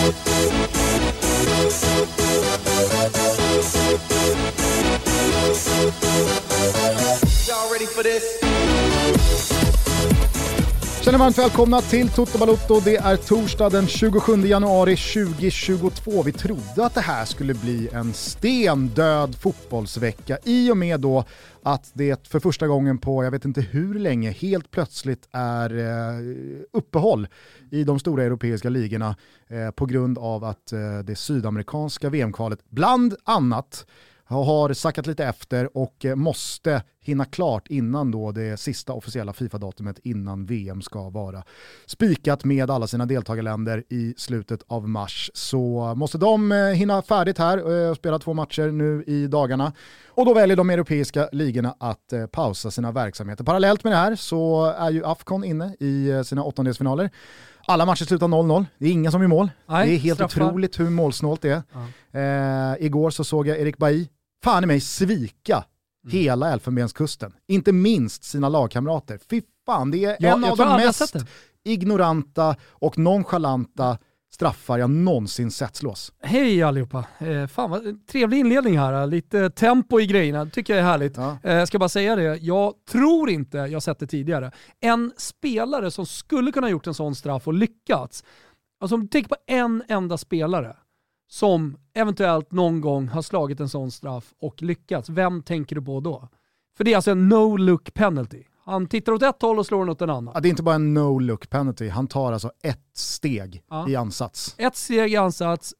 Känner varmt välkomna till Toto Balotto. Det är torsdag den 27 januari 2022. Vi trodde att det här skulle bli en stendöd fotbollsvecka i och med då att det för första gången på jag vet inte hur länge helt plötsligt är uppehåll i de stora europeiska ligorna på grund av att det sydamerikanska VM-kvalet bland annat har sackat lite efter och måste hinna klart innan då det sista officiella FIFA-datumet innan VM ska vara spikat med alla sina deltagarländer i slutet av mars. Så måste de hinna färdigt här och spela 2 matcher nu i dagarna. Och då väljer de europeiska ligorna att pausa sina verksamheter. Parallellt med det här så är ju AFCON inne i sina åttondelsfinaler. Alla matcher slutar 0-0. Det är ingen som är mål. Nej, det är helt straffar. otroligt hur målsnålt det är. Igår så såg jag Erik Bailly fan i mig svika hela Elfenbenskusten. Inte minst sina lagkamrater. Fy fan, det är en av de mest ignoranta och nonchalanta straffar jag någonsin sett slås. Hej allihopa. Fan vad trevlig inledning här. Lite tempo i grejerna. Tycker jag är härligt. Ja. Ska bara säga det. Jag tror inte jag sett det tidigare. En spelare som skulle kunna gjort en sån straff och lyckats. Alltså om du tänker på en enda spelare som eventuellt någon gång har slagit en sån straff och lyckats. Vem tänker du på då? För det är alltså en no-look penalty. Han tittar åt ett håll och slår den åt en annan. Ja, det är inte bara en no-look penalty. Han tar alltså ett steg i ansats. Ett steg i ansats,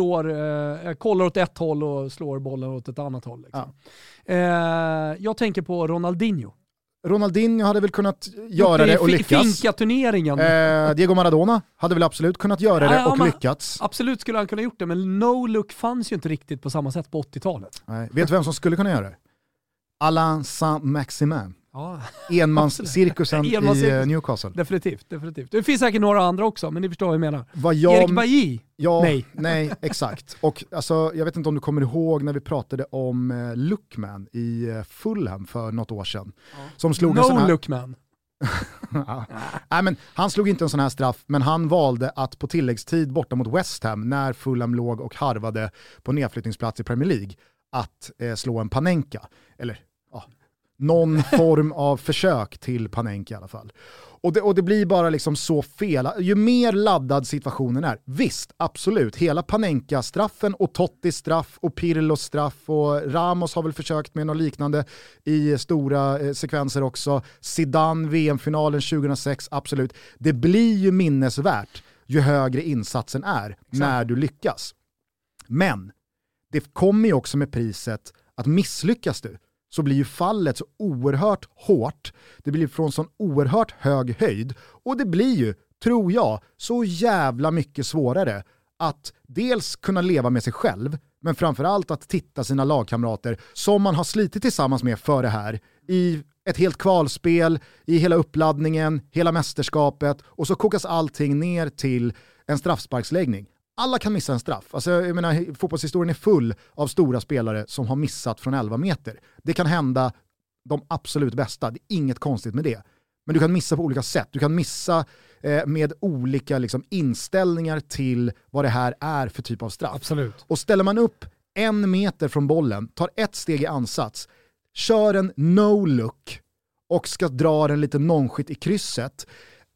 kollar åt ett håll och slår bollen åt ett annat håll. Liksom. Ja. Jag tänker på Ronaldinho. Ronaldinho hade väl kunnat göra det och lyckas. Finka-turneringen. Diego Maradona hade väl absolut kunnat göra det och lyckats. Absolut skulle han kunna gjort det, men no-look fanns ju inte riktigt på samma sätt på 80-talet. Nej. Vet du vem som skulle kunna göra det? Alain Saint-Maximin. Ja. Enmanscirkusen i Newcastle. Definitivt. Det finns säkert några andra också, men ni förstår vad jag menar. Erik Bailly? Ja, nej, exakt. Och alltså, jag vet inte om du kommer ihåg när vi pratade om Lookman i Fulham för något år sedan. Ja. Som slog en sån här... Lookman. Nej, men han slog inte en sån här straff, men han valde att på tilläggstid borta mot West Ham, när Fulham låg och harvade på nedflyttningsplats i Premier League, att slå en Panenka. Eller någon form av försök till Panenka i alla fall. Och det blir bara liksom så fel. Ju mer laddad situationen är. Visst, absolut. Hela Panenka-straffen och Tottis straff och Pirlos straff och Ramos har väl försökt med något liknande i stora sekvenser också. Zidane, VM-finalen 2006, absolut. Det blir ju minnesvärt ju högre insatsen är när du lyckas. Men det kommer ju också med priset att misslyckas du, så blir ju fallet så oerhört hårt. Det blir från sån oerhört hög höjd. Och det blir ju, tror jag, så jävla mycket svårare att dels kunna leva med sig själv, men framförallt att titta sina lagkamrater som man har slitit tillsammans med för det här i ett helt kvalspel, i hela uppladdningen, hela mästerskapet, och så kokas allting ner till en straffsparksläggning. Alla kan missa en straff. Alltså, jag menar, fotbollshistorien är full av stora spelare som har missat från 11 meter. Det kan hända de absolut bästa. Det är inget konstigt med det. Men du kan missa på olika sätt. Du kan missa med olika liksom, inställningar till vad det här är för typ av straff. Absolut. Och ställer man upp 1 meter från bollen, tar ett steg i ansats, kör en no-look och ska dra den lite nonchigt i krysset.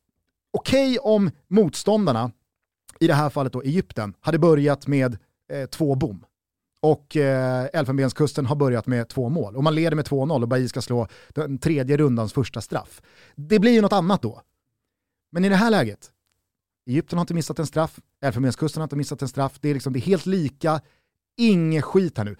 Okej om motståndarna, i det här fallet då Egypten, hade börjat med 2 bom. Och Elfenbenskusten har börjat med 2 mål. Och man leder med 2-0 och Bailly ska slå den 3:e rundans första straff. Det blir ju något annat då. Men i det här läget, Egypten har inte missat en straff, Elfenbenskusten har inte missat en straff. Det är helt lika, ingen skit här nu.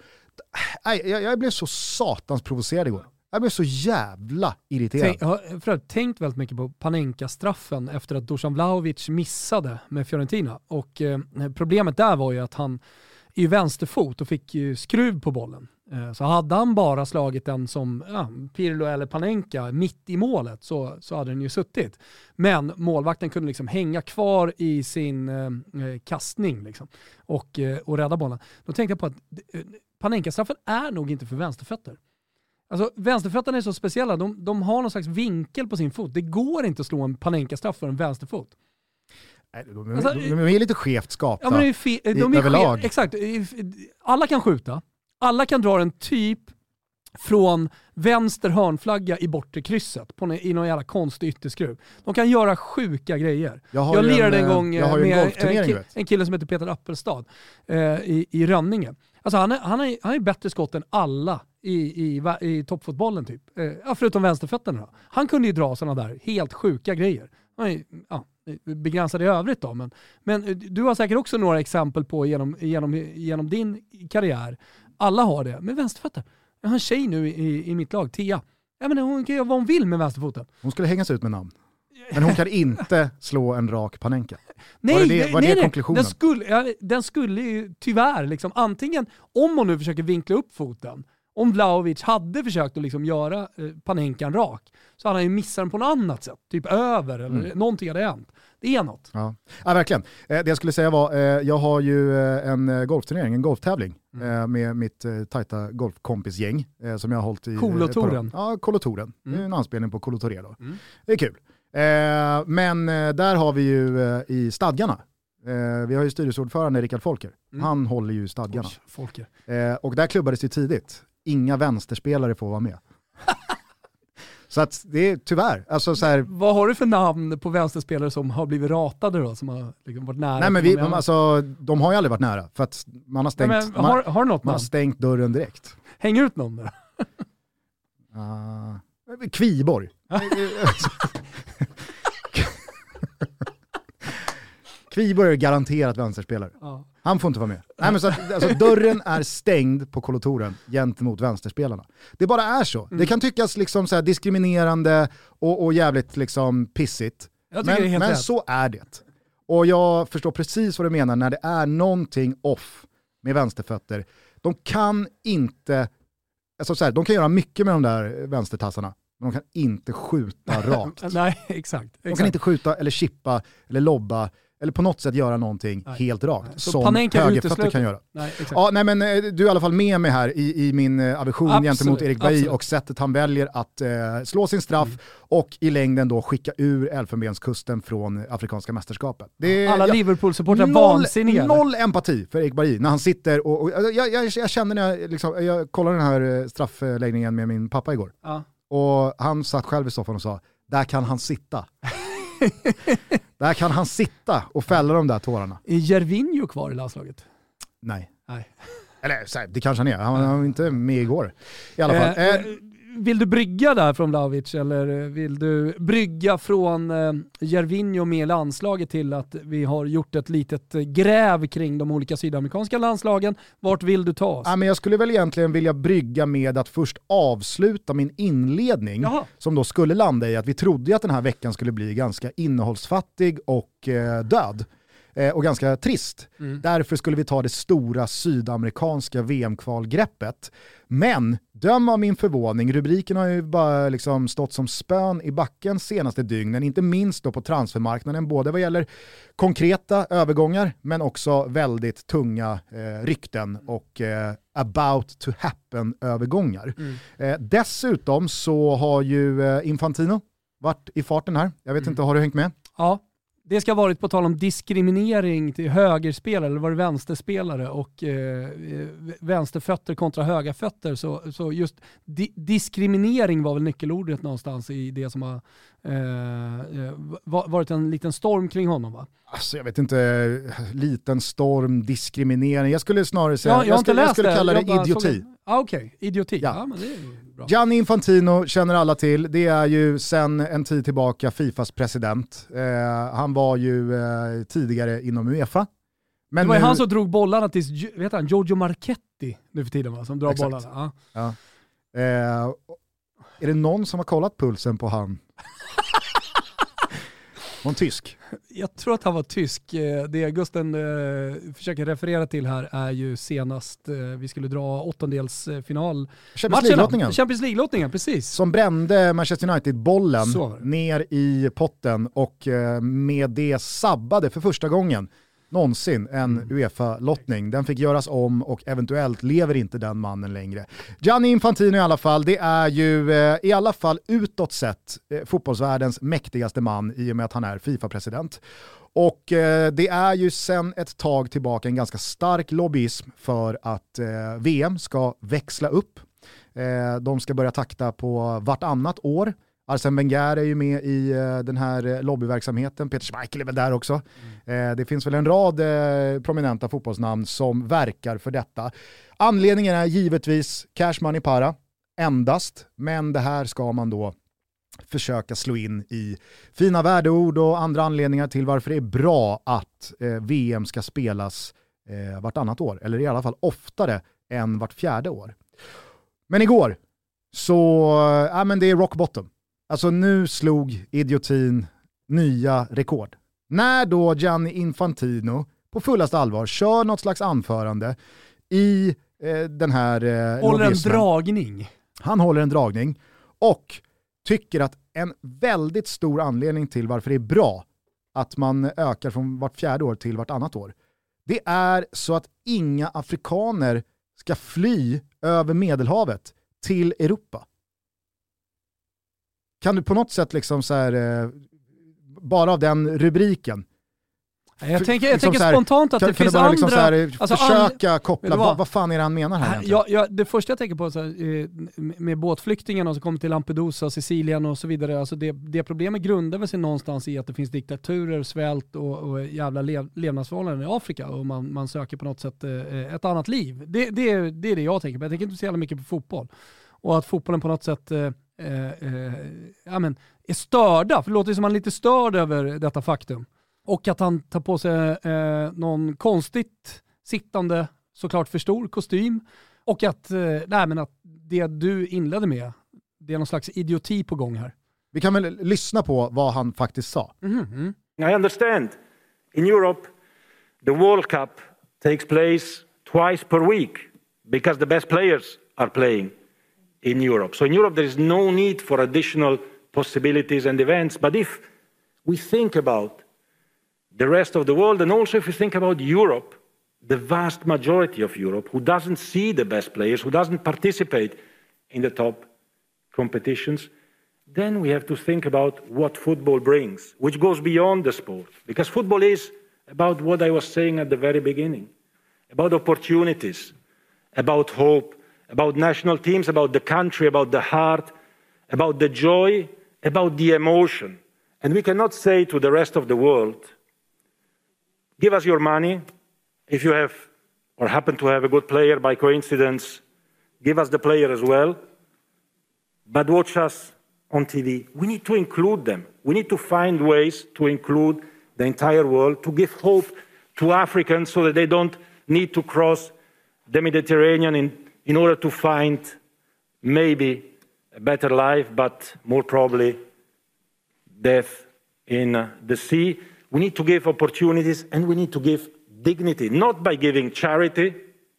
Jag blev så satans provocerad igår. Jag blev så jävla irriterad. Jag har tänkt väldigt mycket på Panenka-straffen efter att Dusan Vlahovic missade med Fiorentina. Och problemet där var ju att han är ju vänsterfot och fick ju skruv på bollen. Så hade han bara slagit den som Pirlo eller Panenka mitt i målet så hade den ju suttit. Men målvakten kunde liksom hänga kvar i sin kastning liksom, och rädda bollen. Då tänkte jag på att Panenka-straffen är nog inte för vänsterfötter. Alltså vänsterfötterna är så speciella. De har någon slags vinkel på sin fot. Det går inte att slå en Panenka-straff för en vänsterfot. Nej, de är lite skevt skapta, ja, men de är överlag. Exakt. Alla kan skjuta. Alla kan dra en typ från vänster hörnflagga i bortre krysset i någon jävla konstig ytterskruv. De kan göra sjuka grejer. Jag lirade en gång med en kille som heter Peter Appelstad i Rönninge. Alltså han är bättre skott än alla i toppfotbollen typ. Förutom vänsterfötterna. Han kunde ju dra sådana där helt sjuka grejer. Begränsad i övrigt då. Men du har säkert också några exempel på genom din karriär. Alla har det med vänsterfötter. Jag har en tjej nu i mitt lag, Tia. Ja, men hon kan göra vad hon vill med vänsterfoten. Hon skulle hängas ut med namn. Men hon kan inte slå en rak Panenka. Nej, var det konklusionen? Den skulle ju tyvärr, liksom, antingen om hon nu försöker vinkla upp foten, om Vlahovic hade försökt att liksom göra Panenkan rak, så hade han ju missat den på något annat sätt. Typ över eller någonting hade hänt. Det är något. Ja, verkligen. Det jag skulle säga var, jag har ju en golfturnering, en golftävling med mitt tajta golfkompisgäng som jag har hållit i... Kolotoren. Ja, Kolotoren. Det är en anspelning på Kolotore då. Det är kul. Men där har vi ju i stadgarna. Vi har ju styrelseordförande Rickard Folker. Han håller ju stadgarna. Folker. Och där klubbades det tidigt. Inga vänsterspelare får vara med. Så att det är tyvärr. Alltså, så här, vad har du för namn på vänsterspelare som har blivit ratade då? Som har liksom varit nära? Nej, men de har ju aldrig varit nära. För att man har stängt, har något man har stängt dörren direkt. Häng ut någon då? Kviborg. Kviborg är garanterat vänsterspelare. Ja. Han får inte vara med. Nej, men så att, alltså, dörren är stängd på Kolotoren gentemot vänsterspelarna. Det bara är så. Det kan tyckas liksom så här diskriminerande och jävligt liksom pissigt. Men så är det. Och jag förstår precis vad du menar när det är någonting off med vänsterfötter. De kan inte, alltså så här, de kan göra mycket med de där vänstertassarna. Men de kan inte skjuta rakt. Nej, exakt. De kan inte skjuta eller chippa eller lobba eller på något sätt göra någonting helt rakt. Så som högerfötter kan göra. Nej, men du är i alla fall med mig här i min aversion gentemot Erik Bailly och sättet han väljer att slå sin straff och i längden då skicka ur Elfenbenskusten från Afrikanska mästerskapet. Alla Liverpool-supportrar vansinniga. Noll empati för Erik Bailly när han sitter och jag känner när jag kollade den här straffläggningen med min pappa igår. Ja. Och han satt själv i soffan och sa, där kan han sitta. Där kan han sitta och fälla de där tårarna. Är Gervinho kvar i landslaget? Nej. Eller det kanske han är. Han var inte med igår. I alla fall. Vill du brygga där från Vlahovic eller vill du brygga från Gervinho med landslaget till att vi har gjort ett litet gräv kring de olika sydamerikanska landslagen? Vart vill du ta oss? Men jag skulle väl egentligen vilja brygga med att först avsluta min inledning. Jaha. Som då skulle landa i att vi trodde att den här veckan skulle bli ganska innehållsfattig och död. Och ganska trist. Därför skulle vi ta det stora sydamerikanska VM-kvalgreppet. Men döm av min förvåning, rubriken har ju bara liksom stått som spön i backen senaste dygnen, inte minst då på transfermarknaden, både vad gäller konkreta övergångar men också väldigt tunga rykten och about to happen övergångar. Dessutom så har ju Infantino varit i farten här. Jag vet inte, har du hängt med? Ja. Det ska ha varit på tal om diskriminering till högerspelare, eller var det vänsterspelare och vänsterfötter kontra höga fötter. Så just diskriminering var väl nyckelordet någonstans i det som har varit en liten storm kring honom, va? Alltså jag vet inte, liten storm, diskriminering. Jag skulle snarare säga, jag skulle kalla det idioti. Okej. Idioti. Ja, men det är bra. Gianni Infantino känner alla till. Det är ju sedan en tid tillbaka Fifas president. Han var ju tidigare inom UEFA. Men det var ju han som drog bollarna till, vet han, Giorgio Marchetti nu för tiden, va? Som drar bollarna. Ja. Är det någon som har kollat pulsen på han? Var tysk? Jag tror att han var tysk. Det Gusten försöker referera till här är ju senast vi skulle dra åttondelsfinal. Champions League-lottningen, precis. Som brände Manchester United-bollen ner i potten och med det sabbade för första gången någonsin en UEFA-lottning. Den fick göras om och eventuellt lever inte den mannen längre. Gianni Infantino i alla fall, det är ju i alla fall utåt sett fotbollsvärldens mäktigaste man i och med att han är FIFA-president. Och det är ju sedan ett tag tillbaka en ganska stark lobbyism för att VM ska växla upp. De ska börja takta på vartannat år. Arsene Wenger är ju med i den här lobbyverksamheten. Peter Schmeichel är väl där också. Det finns väl en rad prominenta fotbollsnamn som verkar för detta. Anledningen är givetvis cash money para endast, men det här ska man då försöka slå in i fina värdeord och andra anledningar till varför det är bra att VM ska spelas vartannat år, eller i alla fall oftare än vart fjärde år. Men igår så, men det är rock bottom. Alltså nu slog idiotin nya rekord. När då Gianni Infantino på fullaste allvar kör något slags anförande i den här håller en dragning. Han håller en dragning och tycker att en väldigt stor anledning till varför det är bra att man ökar från vart fjärde år till vartannat år, det är så att inga afrikaner ska fly över Medelhavet till Europa. Kan du på något sätt liksom så här, bara av den rubriken, jag tänker spontant att det finns andra... Liksom försöka koppla, vad fan är det han menar här? Det första jag tänker på så här, med båtflyktingarna som kommer till Lampedusa, Sicilien och så vidare, alltså det problemet grundar väl sig någonstans i att det finns diktaturer, svält och jävla levnadsförhållanden i Afrika och man söker på något sätt ett annat liv. Det är det jag tänker på. Jag tänker inte så jävla mycket på fotboll. Och att fotbollen på något sätt är störda, för det låter som man är lite störd över detta faktum. Och att han tar på sig någon konstigt sittande, såklart för stor kostym. Och att det du inledde med, det är någon slags idioti på gång här. Vi kan väl lyssna på vad han faktiskt sa. Mm-hmm. I understand. In Europe, the World Cup takes place twice per week because the best players are playing in Europe. So in Europe there is no need for additional possibilities and events. But if we think about the rest of the world, and also if we think about Europe, the vast majority of Europe, who doesn't see the best players, who doesn't participate in the top competitions, then we have to think about what football brings, which goes beyond the sport. Because football is about what I was saying at the very beginning, about opportunities, about hope, about national teams, about the country, about the heart, about the joy, about the emotion. And we cannot say to the rest of the world, give us your money. If you have or happen to have a good player by coincidence, give us the player as well. But watch us on TV. We need to include them. We need to find ways to include the entire world, to give hope to Africans so that they don't need to cross the Mediterranean in order to find maybe a better life, but more probably death in the sea. We need to give opportunities and we need to give dignity, not by giving charity,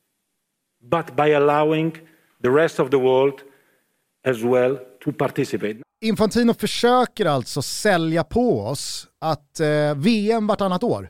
but by allowing the rest of the world as well to participate. Infantino försöker alltså sälja på oss att VM vartannat år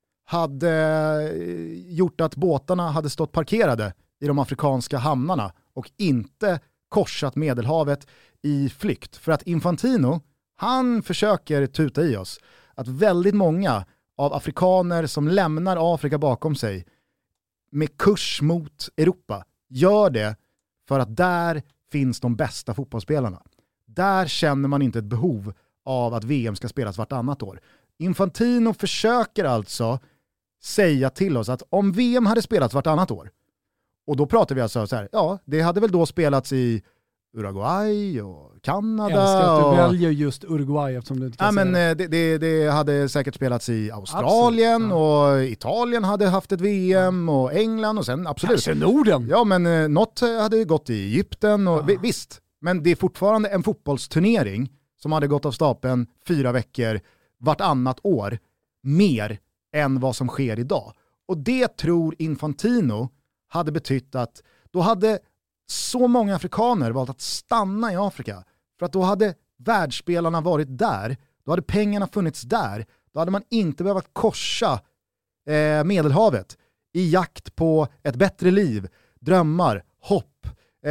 hade gjort att båtarna hade stått parkerade i de afrikanska hamnarna och inte korsat Medelhavet i flykt. För att Infantino, han försöker tuta i oss att väldigt många av afrikaner som lämnar Afrika bakom sig med kurs mot Europa gör det för att där finns de bästa fotbollsspelarna. Där känner man inte ett behov av att VM ska spelas vartannat år. Infantino försöker alltså säga till oss att om VM hade spelats vartannat år, och då pratar vi alltså så här, ja, det hade väl då spelats i Uruguay och Kanada. Jag älskar att du väljer just Uruguay eftersom du inte kan säga men det hade säkert spelats i Australien. Absolut, ja. Och Italien hade haft ett VM och England och sen absolut. Kanske Norden. Ja, men något hade gått i Egypten och visst. Men det är fortfarande en fotbollsturnering som hade gått av stapeln 4 veckor vartannat år mer än vad som sker idag. Och det tror Infantino hade betytt att då hade så många afrikaner valt att stanna i Afrika. För att då hade världsspelarna varit där. Då hade pengarna funnits där. Då hade man inte behövt korsa Medelhavet i jakt på ett bättre liv, drömmar, hopp. Det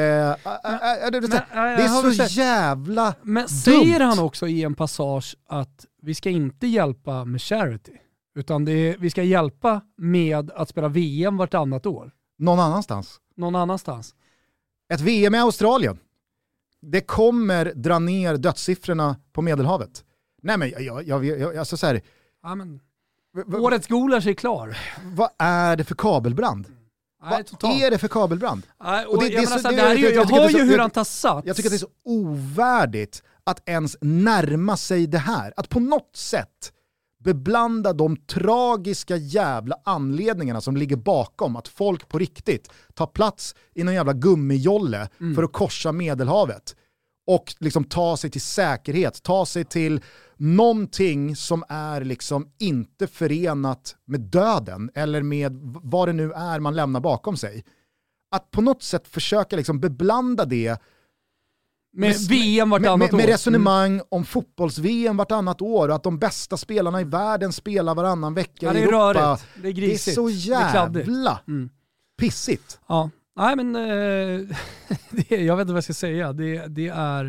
är så jävla dumt. Men säger han också i en passage att vi ska inte hjälpa med charity? Utan vi ska hjälpa med att spela VM vartannat år. Någon annanstans. Ett VM i Australien. Det kommer dra ner dödssiffrorna på Medelhavet. Nej men jag alltså så här. Ja, men, årets Gulasch är klar. Vad är det för kabelbrand? Nej, vad är det för kabelbrand? Nej, och jag hör ju hur han tar sats. Jag tycker att det är så ovärdigt att ens närma sig det här. Att på något sätt beblanda de tragiska jävla anledningarna som ligger bakom att folk på riktigt tar plats i någon jävla gummijolle för att korsa Medelhavet och liksom ta sig till säkerhet, ta sig till någonting som är liksom inte förenat med döden eller med vad det nu är man lämnar bakom sig. Att på något sätt försöka liksom beblanda det med VM vartannat år. Med resonemang om fotbolls-VM vartannat år och att de bästa spelarna i världen spelar varannan vecka i Europa. Rörigt. Det är grisigt. Det är så jävla pissigt. Ja, nej men jag vet inte vad jag ska säga. Det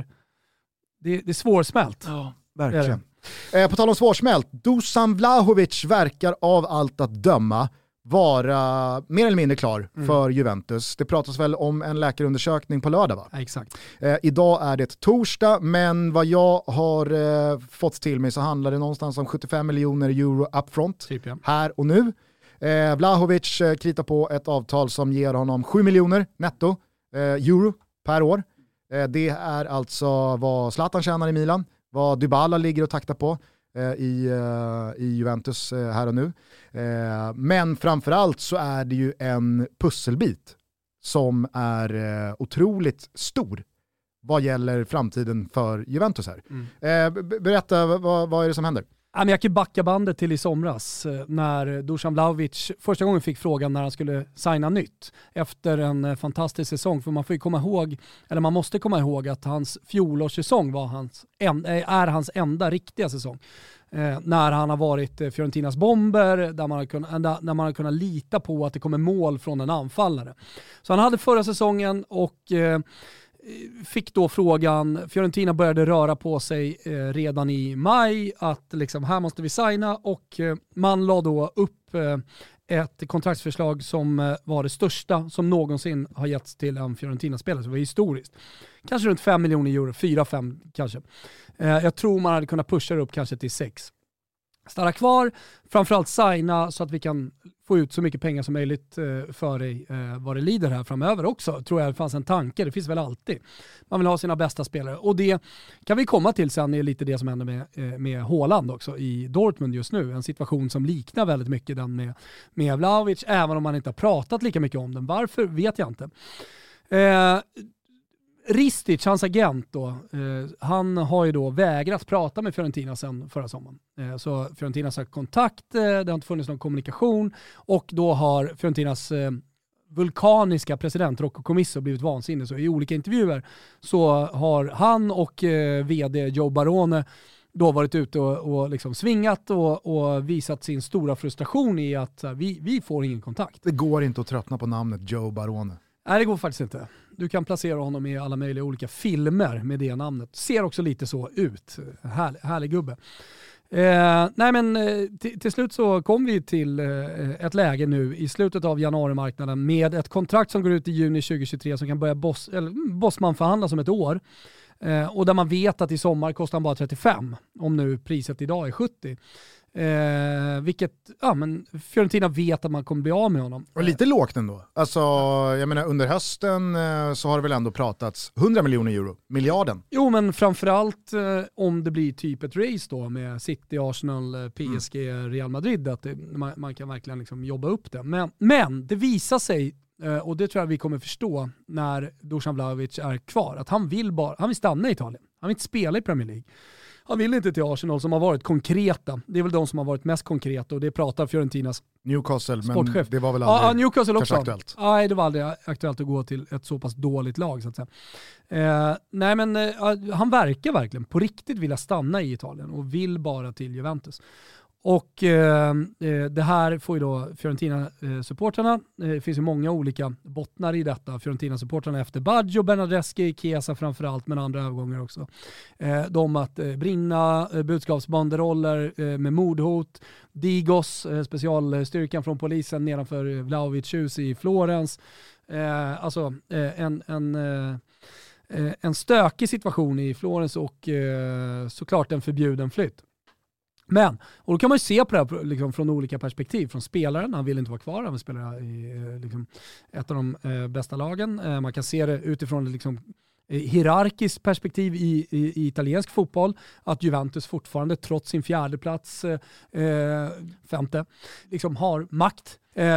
är svårsmält. Ja, verkligen. På tal om svårsmält, Dusan Vlahovic verkar av allt att döma vara mer eller mindre klar för Juventus. Det pratas väl om en läkarundersökning på lördag, va? Ja, exakt. Idag är det torsdag, men vad jag har fått till mig så handlar det någonstans om 75 miljoner euro upfront här och nu. Vlahovic kritar på ett avtal som ger honom 7 miljoner netto euro per år. Det är alltså vad Zlatan tjänar i Milan, vad Dybala ligger och taktar på i Juventus här och nu. Men framförallt så är det ju en pusselbit som är otroligt stor vad gäller framtiden för Juventus här. Berätta, vad är det som händer? Jag kan backa bandet till i somras när Dusan Vlahovic första gången fick frågan när han skulle signa nytt efter en fantastisk säsong. För man måste komma ihåg att hans fjolårssäsong är hans enda riktiga säsong. När han har varit Fiorentinas bomber, där man har kunnat lita på att det kommer mål från en anfallare. Så han hade förra säsongen och fick då frågan, Fiorentina började röra på sig redan i maj att liksom, här måste vi signa, och man la då upp ett kontraktsförslag som var det största som någonsin har getts till en Fiorentina-spelare, så det var historiskt. Kanske runt 5 miljoner euro, 4-5 kanske. Jag tror man hade kunnat pusha det upp kanske till 6. Stanna kvar, framförallt signa så att vi kan få ut så mycket pengar som möjligt för dig vad det lider här framöver också. Tror jag det fanns en tanke, det finns väl alltid. Man vill ha sina bästa spelare, och det kan vi komma till sen, är lite det som händer med Haaland också i Dortmund just nu. En situation som liknar väldigt mycket den med Vlahovic, även om man inte har pratat lika mycket om den. Varför vet jag inte. Ristic, hans agent då, han har ju då vägrat prata med Fiorentina sedan förra sommaren. Så Fiorentina har sagt kontakt, det har inte funnits någon kommunikation, och då har Fiorentinas vulkaniska president Rocco Commisso blivit vansinnig. Så i olika intervjuer så har han och vd Joe Barone då varit ute och liksom svingat och visat sin stora frustration i att vi får ingen kontakt. Det går inte att tröttna på namnet Joe Barone. Nej, det går faktiskt inte. Du kan placera honom i alla möjliga olika filmer med det namnet. Ser också lite så ut. Härlig gubbe. Till slut så kom vi till ett läge nu i slutet av januarimarknaden med ett kontrakt som går ut i juni 2023 som kan börja Bosman förhandla som ett år. Och där man vet att i sommar kostar han bara 35, om nu priset idag är 70. Vilket, men Fiorentina vet att man kommer bli av med honom. Och lite lågt ändå. Alltså, jag menar, under hösten så har det väl ändå pratats 100 miljoner euro, miljarden. Jo, men framförallt om det blir typ ett race då med City, Arsenal, PSG, Real Madrid, att man kan verkligen liksom jobba upp det. Men det visar sig, och det tror jag vi kommer förstå när Dusan Vlahovic är kvar, att han vill stanna i Italien. Han vill inte spela i Premier League. Han vill inte till Arsenal som har varit konkreta. Det är väl de som har varit mest konkreta, och det pratar Fiorentinas Newcastle, sportchef. Men det var väl aldrig Newcastle också aktuellt? Nej, det var aldrig aktuellt att gå till ett så pass dåligt lag så att säga. Han verkar verkligen på riktigt vilja stanna i Italien och vill bara till Juventus. Och det här får ju då Fiorentina-supportrarna, det finns ju många olika bottnar i detta. Fiorentina-supportrarna efter Baggio, Bernardeschi, Chiesa framförallt, men andra övergångar också. De att brinna budskapsbanderoller med mordhot, Digos, specialstyrkan från polisen nedanför Vlahovic hus i Florens. Alltså en stökig situation i Florens och såklart en förbjuden flytt. Men, och då kan man ju se på det här liksom från olika perspektiv. Från spelaren, han vill inte vara kvar, han vill spela i liksom ett av de bästa lagen. Man kan se det utifrån liksom hierarkiskt perspektiv i italiensk fotboll, att Juventus fortfarande trots sin femte liksom har makt.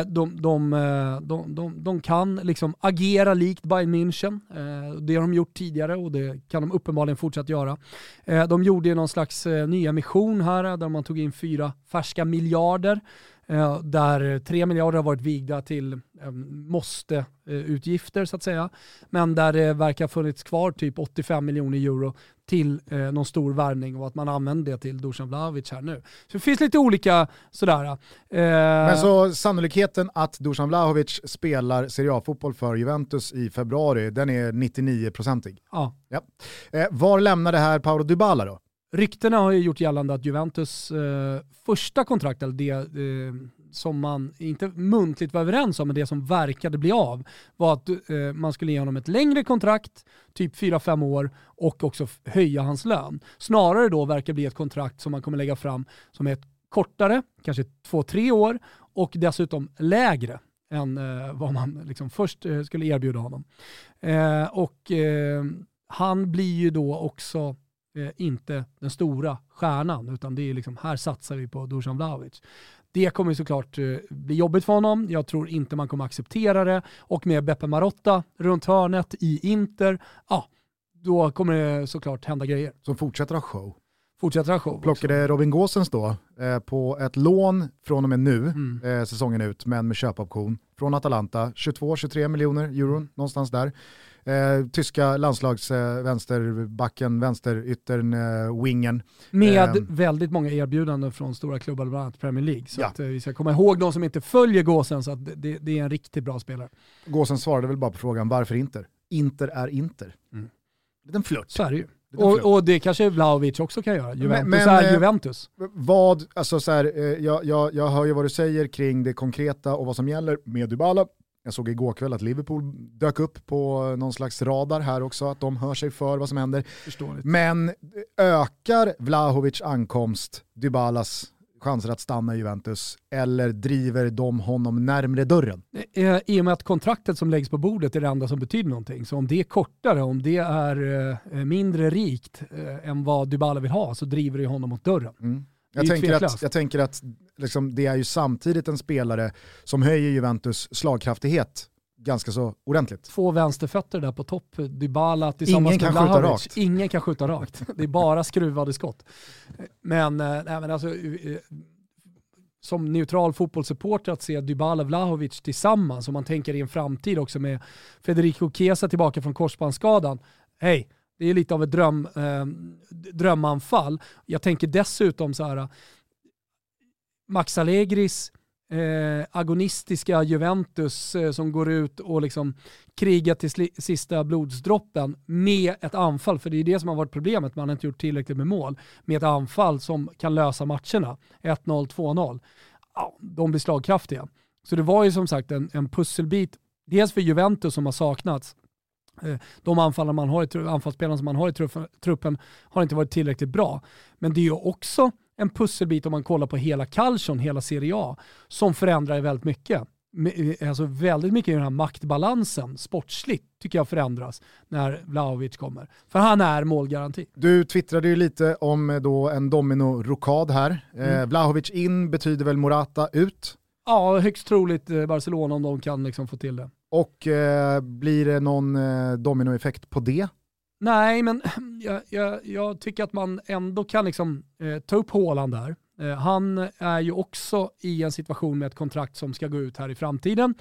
De kan liksom agera likt Bayern München. Det har de gjort tidigare och det kan de uppenbarligen fortsätta göra. De gjorde någon slags ny emission här där man tog in 4 färska miljarder. Där 3 miljarder har varit vigda till måste-utgifter så att säga. Men där det verkar ha funnits kvar typ 85 miljoner euro till någon stor värvning och att man använder det till Dusan Vlahovic här nu. Så det finns lite olika sådär. Men så sannolikheten att Dusan Vlahovic spelar Serie A-fotboll för Juventus i februari, den är 99%. Ja. Var lämnar det här Paulo Dybala då? Ryktena har ju gjort gällande att Juventus första kontrakt, eller det som man inte muntligt var överens om, men det som verkade bli av, var att man skulle ge honom ett längre kontrakt, typ 4-5 år, och också höja hans lön. Snarare då verkar bli ett kontrakt som man kommer lägga fram som är ett kortare, kanske 2-3 år, och dessutom lägre än vad man liksom först skulle erbjuda honom. Han blir ju då också inte den stora stjärnan, utan det är liksom, här satsar vi på Dusan Vlahovic. Det kommer såklart bli jobbigt för honom. Jag tror inte man kommer acceptera det. Och med Beppe Marotta runt hörnet i Inter, då kommer det såklart hända grejer. Som fortsätter ha show. Plockade Robin Gosens då på ett lån från och med nu, säsongen ut, men med köpoption från Atalanta, 22-23 miljoner euro, någonstans där. Tyska landslagsvänsterbacken, vänsteryttern, wingen. Med väldigt många erbjudanden från stora klubbar, bland annat Premier League. Så att vi ska komma ihåg de som inte följer Gåsen, så att det är en riktigt bra spelare. Gåsen svarade väl bara på frågan, varför Inter? Inter är Inter. Det är en flört. Så är det ju. Och det kanske Vlahovic också kan göra. Juventus är Juventus. Jag hör ju vad du säger kring det konkreta och vad som gäller med Dybala. Jag såg igår kväll att Liverpool dök upp på någon slags radar här också, att de hör sig för vad som händer. Förståeligt. Men ökar Vlahovic ankomst Dybalas chanser att stanna i Juventus, eller driver de honom närmare dörren? I och med att kontraktet som läggs på bordet är det enda som betyder någonting. Så om det är kortare, om det är mindre rikt än vad Dybala vill ha, så driver det honom mot dörren. Jag tänker att liksom, det är ju samtidigt en spelare som höjer Juventus slagkraftighet ganska så ordentligt. 2 vänsterfötter där på topp. Dybala tillsammans med Vlahovic. Ingen kan skjuta rakt. Det är bara skruvade skott. Men alltså, som neutral fotbollssupporter att se Dybala och Vlahovic tillsammans, om man tänker i en framtid också med Federico Chiesa tillbaka från korsbandsskadan. Hej! Det är lite av ett drömanfall. Jag tänker dessutom så här, Max Allegris agonistiska Juventus som går ut och liksom krigar till sista blodsdroppen med ett anfall, för det är det som har varit problemet, man har inte gjort tillräckligt med mål, med ett anfall som kan lösa matcherna. 1-0, 2-0. De blir slagkraftiga. Så det var ju som sagt en pusselbit, dels för Juventus som har saknats. De anfallsspelarna som man har i truppen har inte varit tillräckligt bra. Men det är ju också en pusselbit om man kollar på hela Calcion, hela Serie A, som förändrar väldigt mycket. Alltså väldigt mycket i den här maktbalansen sportsligt tycker jag förändras när Vlahovic kommer. För han är målgaranti. Du twittrade ju lite om då en domino-rokad här. Vlahovic in betyder väl Morata ut? Ja, högst troligt Barcelona om de kan liksom få till det. Och blir det någon dominoeffekt på det? Nej, men jag tycker att man ändå kan liksom, ta upp Haaland där. Han är ju också i en situation med ett kontrakt som ska gå ut här i framtiden.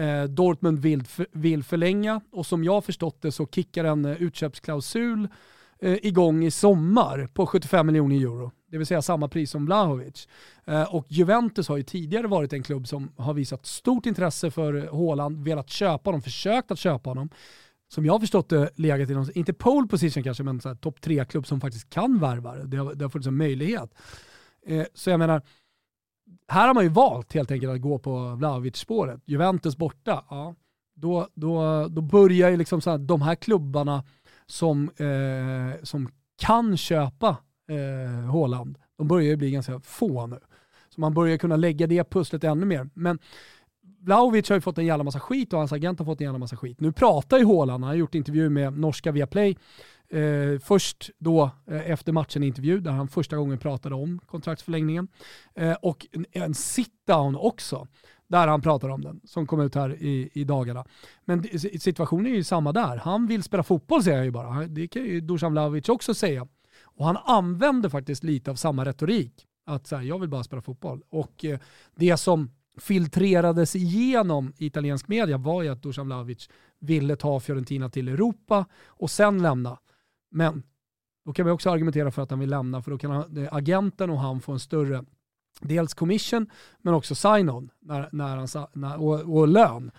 Dortmund vill förlänga, och som jag har förstått det så kickar en utköpsklausul igång i sommar på 75 miljoner euro. Det vill säga samma pris som Vlahovic. Och Juventus har ju tidigare varit en klubb som har visat stort intresse för Haaland, velat köpa honom, försökt att köpa honom. Som jag har förstått det, legat i någon, inte pole position kanske, men topp 3-klubb som faktiskt kan värva. Det har funnits en möjlighet. Så jag menar, här har man ju valt helt enkelt att gå på Vlahovic-spåret. Juventus borta, ja. Då börjar ju liksom så här, de här klubbarna som kan köpa Haaland, de börjar ju bli ganska få nu. Så man börjar kunna lägga det pusslet ännu mer. Men Vlahovic har ju fått en jävla massa skit och hans agent har fått en jävla massa skit. Nu pratar ju Haaland, han har gjort intervju med norska Viaplay. Först då efter matchen intervju där han första gången pratade om kontraktsförlängningen. Och en sit-down också där han pratar om den som kom ut här i dagarna. Men situationen är ju samma där. Han vill spela fotboll, säger jag ju bara. Det kan ju Dusan Vlahovic också säga. Och han använder faktiskt lite av samma retorik. Att säga, jag vill bara spela fotboll. Och det som filtrerades igenom i italiensk media var ju att Dusan Vlahovic ville ta Fiorentina till Europa och sen lämna. Men då kan vi också argumentera för att han vill lämna, för då kan agenten och han få en större dels commission men också sign-on och lön.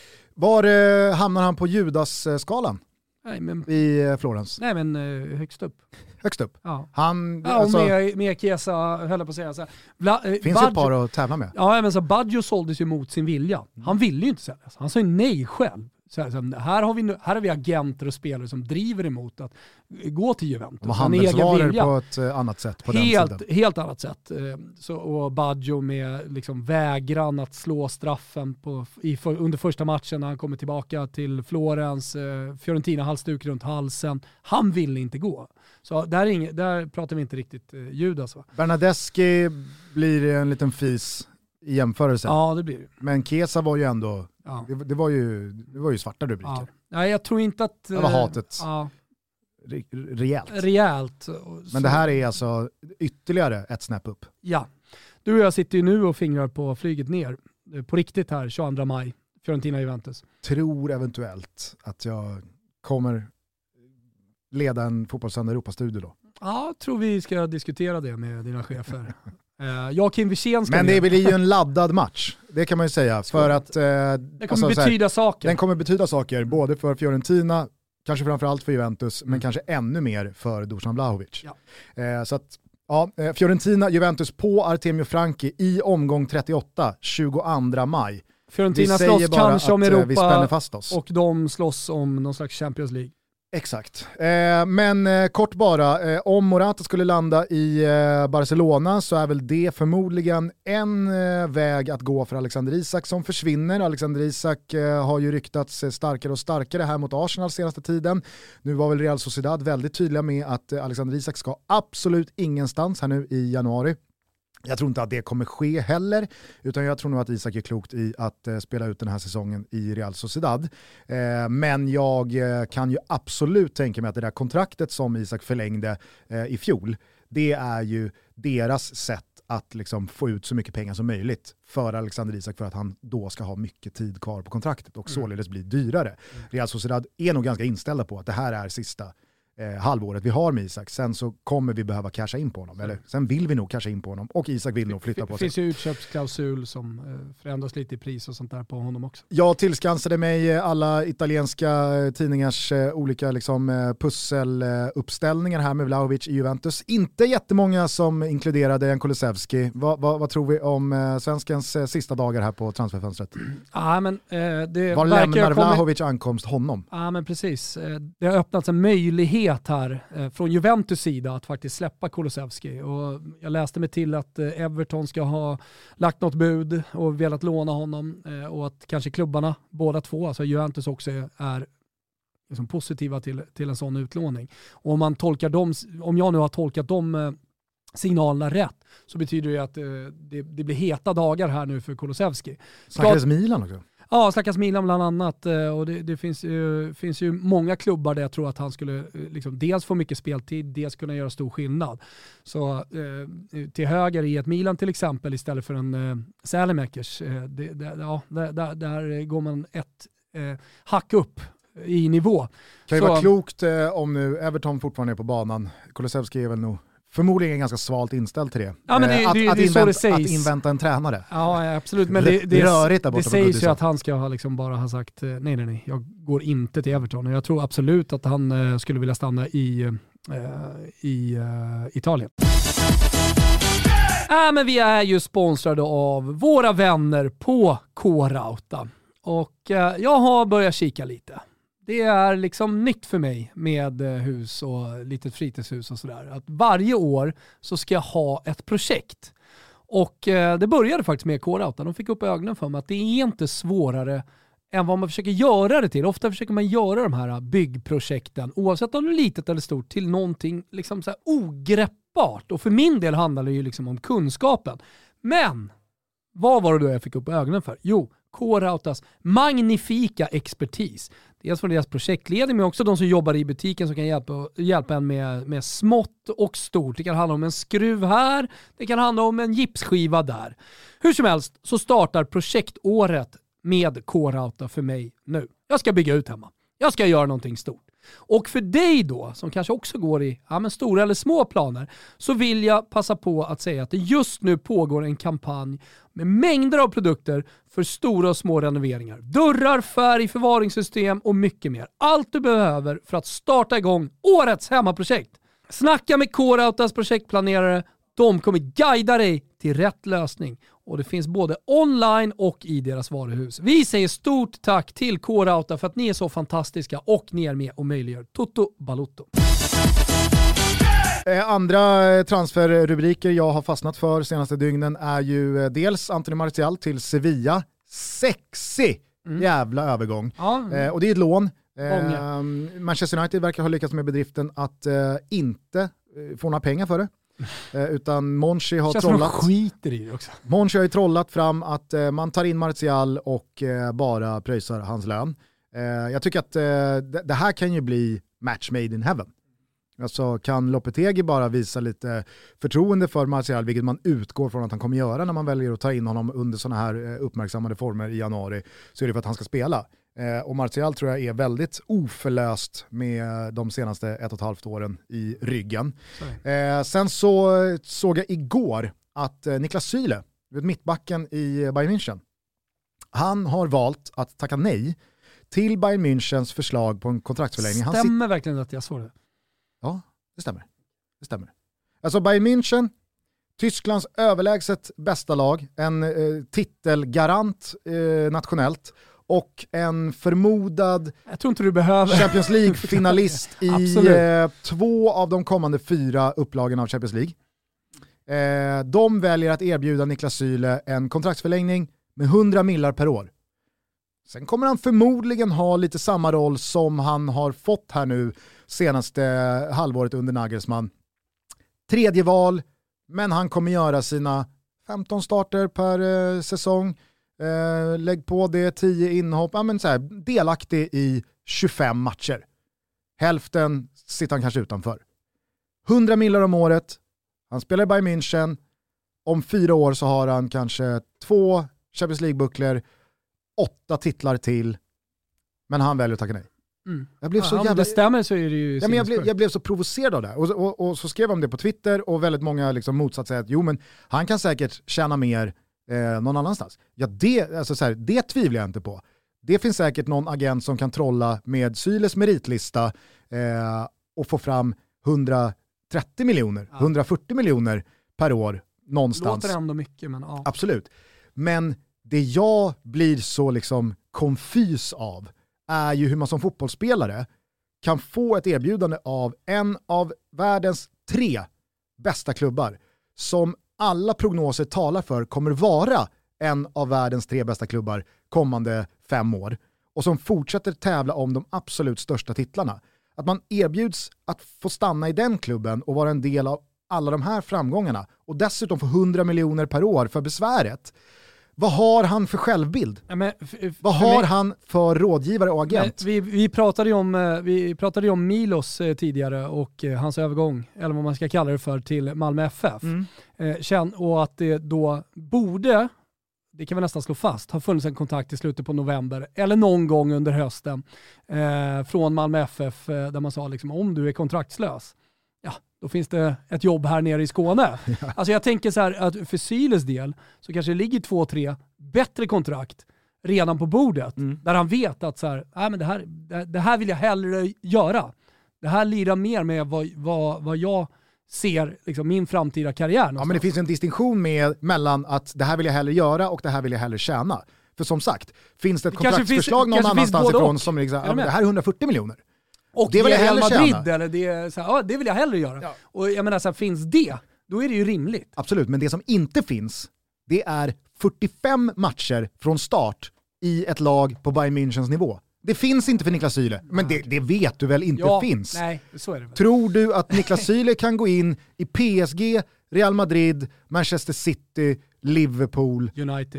Var hamnar han på Judas-skalan? Nej, men, i Florens? Nej, men högst upp. Högst upp? Ja. Han, ja, alltså, med Chiesa höll jag på att säga. Så här, finns ett par att tävla med. Ja, men så Baggio såldes ju mot sin vilja. Han ville ju inte säljas. Han sa ju nej själv. Så här har vi agenter och spelare som driver emot att gå till Juventus. De har handelsvaror på ett annat sätt på den sidan. Helt annat sätt. Så, och Baggio med liksom vägran att slå straffen under första matchen när han kommer tillbaka till Florens. Fiorentina halsduk runt halsen. Han ville inte gå. Så där pratar vi inte riktigt Judas. Va? Bernadeschi blir en liten fis i jämförelse. Ja, det blir det. Men Chiesa var ju ändå, ja. det var ju svarta rubriker. Ja. Ja, jag tror inte att... Det var hatet rejält. Men det här är alltså ytterligare ett snäpp upp. Ja. Du och jag sitter ju nu och fingrar på flyget ner. På riktigt här, 22 maj. Fiorentina-Juventus. Tror eventuellt att jag kommer leda en fotbollssöndag Europa-studio då. Ja, jag tror vi ska diskutera det med dina chefer. Kim Wirsén ska men det blir ju en laddad match, det kan man ju säga. För att, det kommer betyda saker. Den kommer betyda saker, både för Fiorentina, kanske framförallt för Juventus, men kanske ännu mer för Dusan Vlahovic. Ja. Så att, Fiorentina, Juventus på Artemio Franchi i omgång 38, 22 maj. Fiorentina slåss kanske om Europa vi spänner fast oss. Och de slåss om någon slags Champions League. Exakt. Men kort bara, om Morata skulle landa i Barcelona så är väl det förmodligen en väg att gå för Alexander Isak som försvinner. Alexander Isak har ju ryktats starkare och starkare här mot Arsenal senaste tiden. Nu var väl Real Sociedad väldigt tydliga med att Alexander Isak ska absolut ingenstans här nu i januari. Jag tror inte att det kommer ske heller, utan jag tror nog att Isak är klokt i att spela ut den här säsongen i Real Sociedad. Men jag kan ju absolut tänka mig att det där kontraktet som Isak förlängde i fjol, det är ju deras sätt att liksom få ut så mycket pengar som möjligt för Alexander Isak för att han då ska ha mycket tid kvar på kontraktet och således bli dyrare. Real Sociedad är nog ganska inställda på att det här är sista halvåret vi har med Isak. Sen så kommer vi behöva casha in på honom. Eller sen vill vi nog casha in på honom. Och Isak vill nog flytta på sig. Det finns ju utköpsklausul som förändras lite i pris och sånt där på honom också. Jag tillskansade mig alla italienska tidningars olika liksom, pusseluppställningar här med Vlahovic i Juventus. Inte jättemånga som inkluderade en Kulusevski. Vad tror vi om svenskens sista dagar här på transferfönstret? Men, var lämnar Vlahovic ankomst honom? Ja, men precis. Det har öppnats en möjlighet här från Juventus sida att faktiskt släppa Kulusevski. Och jag läste mig till att Everton ska ha lagt något bud och velat låna honom och att kanske klubbarna, båda två, alltså Juventus också är liksom positiva till en sån utlåning. Och om jag nu har tolkat de signalerna rätt så betyder det att det blir heta dagar här nu för Kulusevski. Snackades Milan också? Ja, snackas Milan bland annat och det finns ju många klubbar där jag tror att han skulle liksom dels få mycket speltid, dels kunna göra stor skillnad. Så till höger i ett Milan till exempel istället för en Sälemäkers, där går man ett hack upp i nivå. Kan ju vara klokt om nu Everton fortfarande är på banan. Kulusevski är väl nog förmodligen ganska svalt inställd till det. Ja, men att invänta en tränare. Ja, absolut. Men det sägs ju att han ska ha liksom bara ha sagt nej, jag går inte till Everton. Och jag tror absolut att han skulle vilja stanna i Italien. Men vi är ju sponsrade av våra vänner på K-Rauta. Och jag har börjat kika lite. Det är liksom nytt för mig med hus och litet fritidshus och sådär. Att varje år så ska jag ha ett projekt. Och det började faktiskt med K-Rauta. De fick upp ögonen för mig att det är inte svårare än vad man försöker göra det till. Ofta försöker man göra de här byggprojekten, oavsett om det är litet eller stort, till någonting liksom så här ogreppbart. Och för min del handlar det ju liksom om kunskapen. Men vad var det då jag fick upp ögonen för? Jo, K-Rautas magnifika expertis. Dels från deras projektledning, men också de som jobbar i butiken som kan hjälpa en med smått och stort. Det kan handla om en skruv här, det kan handla om en gipsskiva där. Hur som helst så startar projektåret med K-Rauta för mig nu. Jag ska bygga ut hemma. Jag ska göra någonting stort. Och för dig då, som kanske också går i stora eller små planer, så vill jag passa på att säga att det just nu pågår en kampanj med mängder av produkter för stora och små renoveringar. Dörrar, färg, förvaringssystem och mycket mer. Allt du behöver för att starta igång årets hemmaprojekt. Snacka med K-Rautas projektplanerare. De kommer guida dig till rätt lösning. Och det finns både online och i deras varuhus. Vi säger stort tack till K-Rauta för att ni är så fantastiska och ni är med och möjliggör Toto Balotto. Andra transferrubriker jag har fastnat för senaste dygnen är ju dels Anthony Martial till Sevilla. Sexy jävla övergång. Och det är ett lån. Manchester United verkar ha lyckats med bedriften att inte få några pengar för det. Utan Monchi har trollat. Skiter i det också. Monchi har ju trollat fram att man tar in Martial och bara pröjsar hans lön. Jag tycker att det här kan ju bli match made in heaven. Alltså kan Lopetegui bara visa lite förtroende för Martial, vilket man utgår från att han kommer göra när man väljer att ta in honom under sådana här uppmärksammade former i januari, så är det för att han ska spela. Och Martial tror jag är väldigt oförlöst med de senaste 1,5 åren i ryggen. Sen så såg jag igår att Niklas Süle, mittbacken i Bayern München, han har valt att tacka nej till Bayern Münchens förslag på en kontraktsförlängning. Stämmer verkligen att jag såg det? Ja, det stämmer. Alltså Bayern München, Tysklands överlägset bästa lag, en titelgarant nationellt och en förmodad jag tror inte du behöver Champions League-finalist i 2 av de kommande 4 upplagen av Champions League. De väljer att erbjuda Niklas Süle en kontraktsförlängning med 100 millar per år. Sen kommer han förmodligen ha lite samma roll som han har fått här nu senaste halvåret under Nagelsmann. 3:e val, men han kommer göra sina 15 starter per säsong. Lägg på det 10 inhopp. Ja, men så här, delaktig i 25 matcher. Hälften sitter han kanske utanför. 100 millar om året. Han spelar i Bayern München. Om 4 år så har han kanske 2 Champions League-bucklor, 8 titlar till. Men han väljer att tacka nej. Jag blev så jävla... det stämmer så är det ju... Ja, men jag blev så provocerad av det. Och så skrev han det på Twitter och väldigt många liksom motsatt sig att jo, men han kan säkert tjäna mer någon annanstans. Ja, det tvivlar jag inte på. Det finns säkert någon agent som kan trolla med Süles meritlista och få fram 130 miljoner, 140 miljoner per år någonstans. Låter ändå mycket, men ja. Absolut. Men det jag blir så liksom konfys av är ju hur man som fotbollsspelare kan få ett erbjudande av en av världens 3 bästa klubbar som alla prognoser talar för kommer vara en av världens 3 bästa klubbar kommande 5 år och som fortsätter tävla om de absolut största titlarna. Att man erbjuds att få stanna i den klubben och vara en del av alla de här framgångarna och dessutom få 100 miljoner per år för besväret. Vad har han för självbild? Ja, vad har han för rådgivare och agent? Vi pratade ju om Milos tidigare och hans övergång, eller vad man ska kalla det för, till Malmö FF. Och att det då borde det kan vi nästan slå fast, har funnits en kontakt i slutet på november eller någon gång under hösten från Malmö FF där man sa liksom, om du är kontraktslös, ja, då finns det ett jobb här nere i Skåne. Alltså jag tänker så här att för Syles del så kanske det ligger 2-3 bättre kontrakt redan på bordet där han vet att så här, men det här vill jag hellre göra. Det här lirar mer med vad jag ser liksom, min framtida karriär någonstans. Ja, men det finns en distinktion mellan att det här vill jag hellre göra och det här vill jag hellre tjäna. För som sagt, finns det ett kontraktsförslag någon annanstans ifrån som liksom, det här är 140 miljoner. Och det vill jag hellre tjäna. Eller det, så här, det vill jag hellre göra. Ja. Och jag menar, så här, finns det, då är det ju rimligt. Absolut, men det som inte finns, det är 45 matcher från start i ett lag på Bayern Münchens nivå. Det finns inte för Niklas Süle, men det vet du väl inte finns. Nej, så är det väl. Tror du att Niklas Süle kan gå in i PSG, Real Madrid, Manchester City, Liverpool,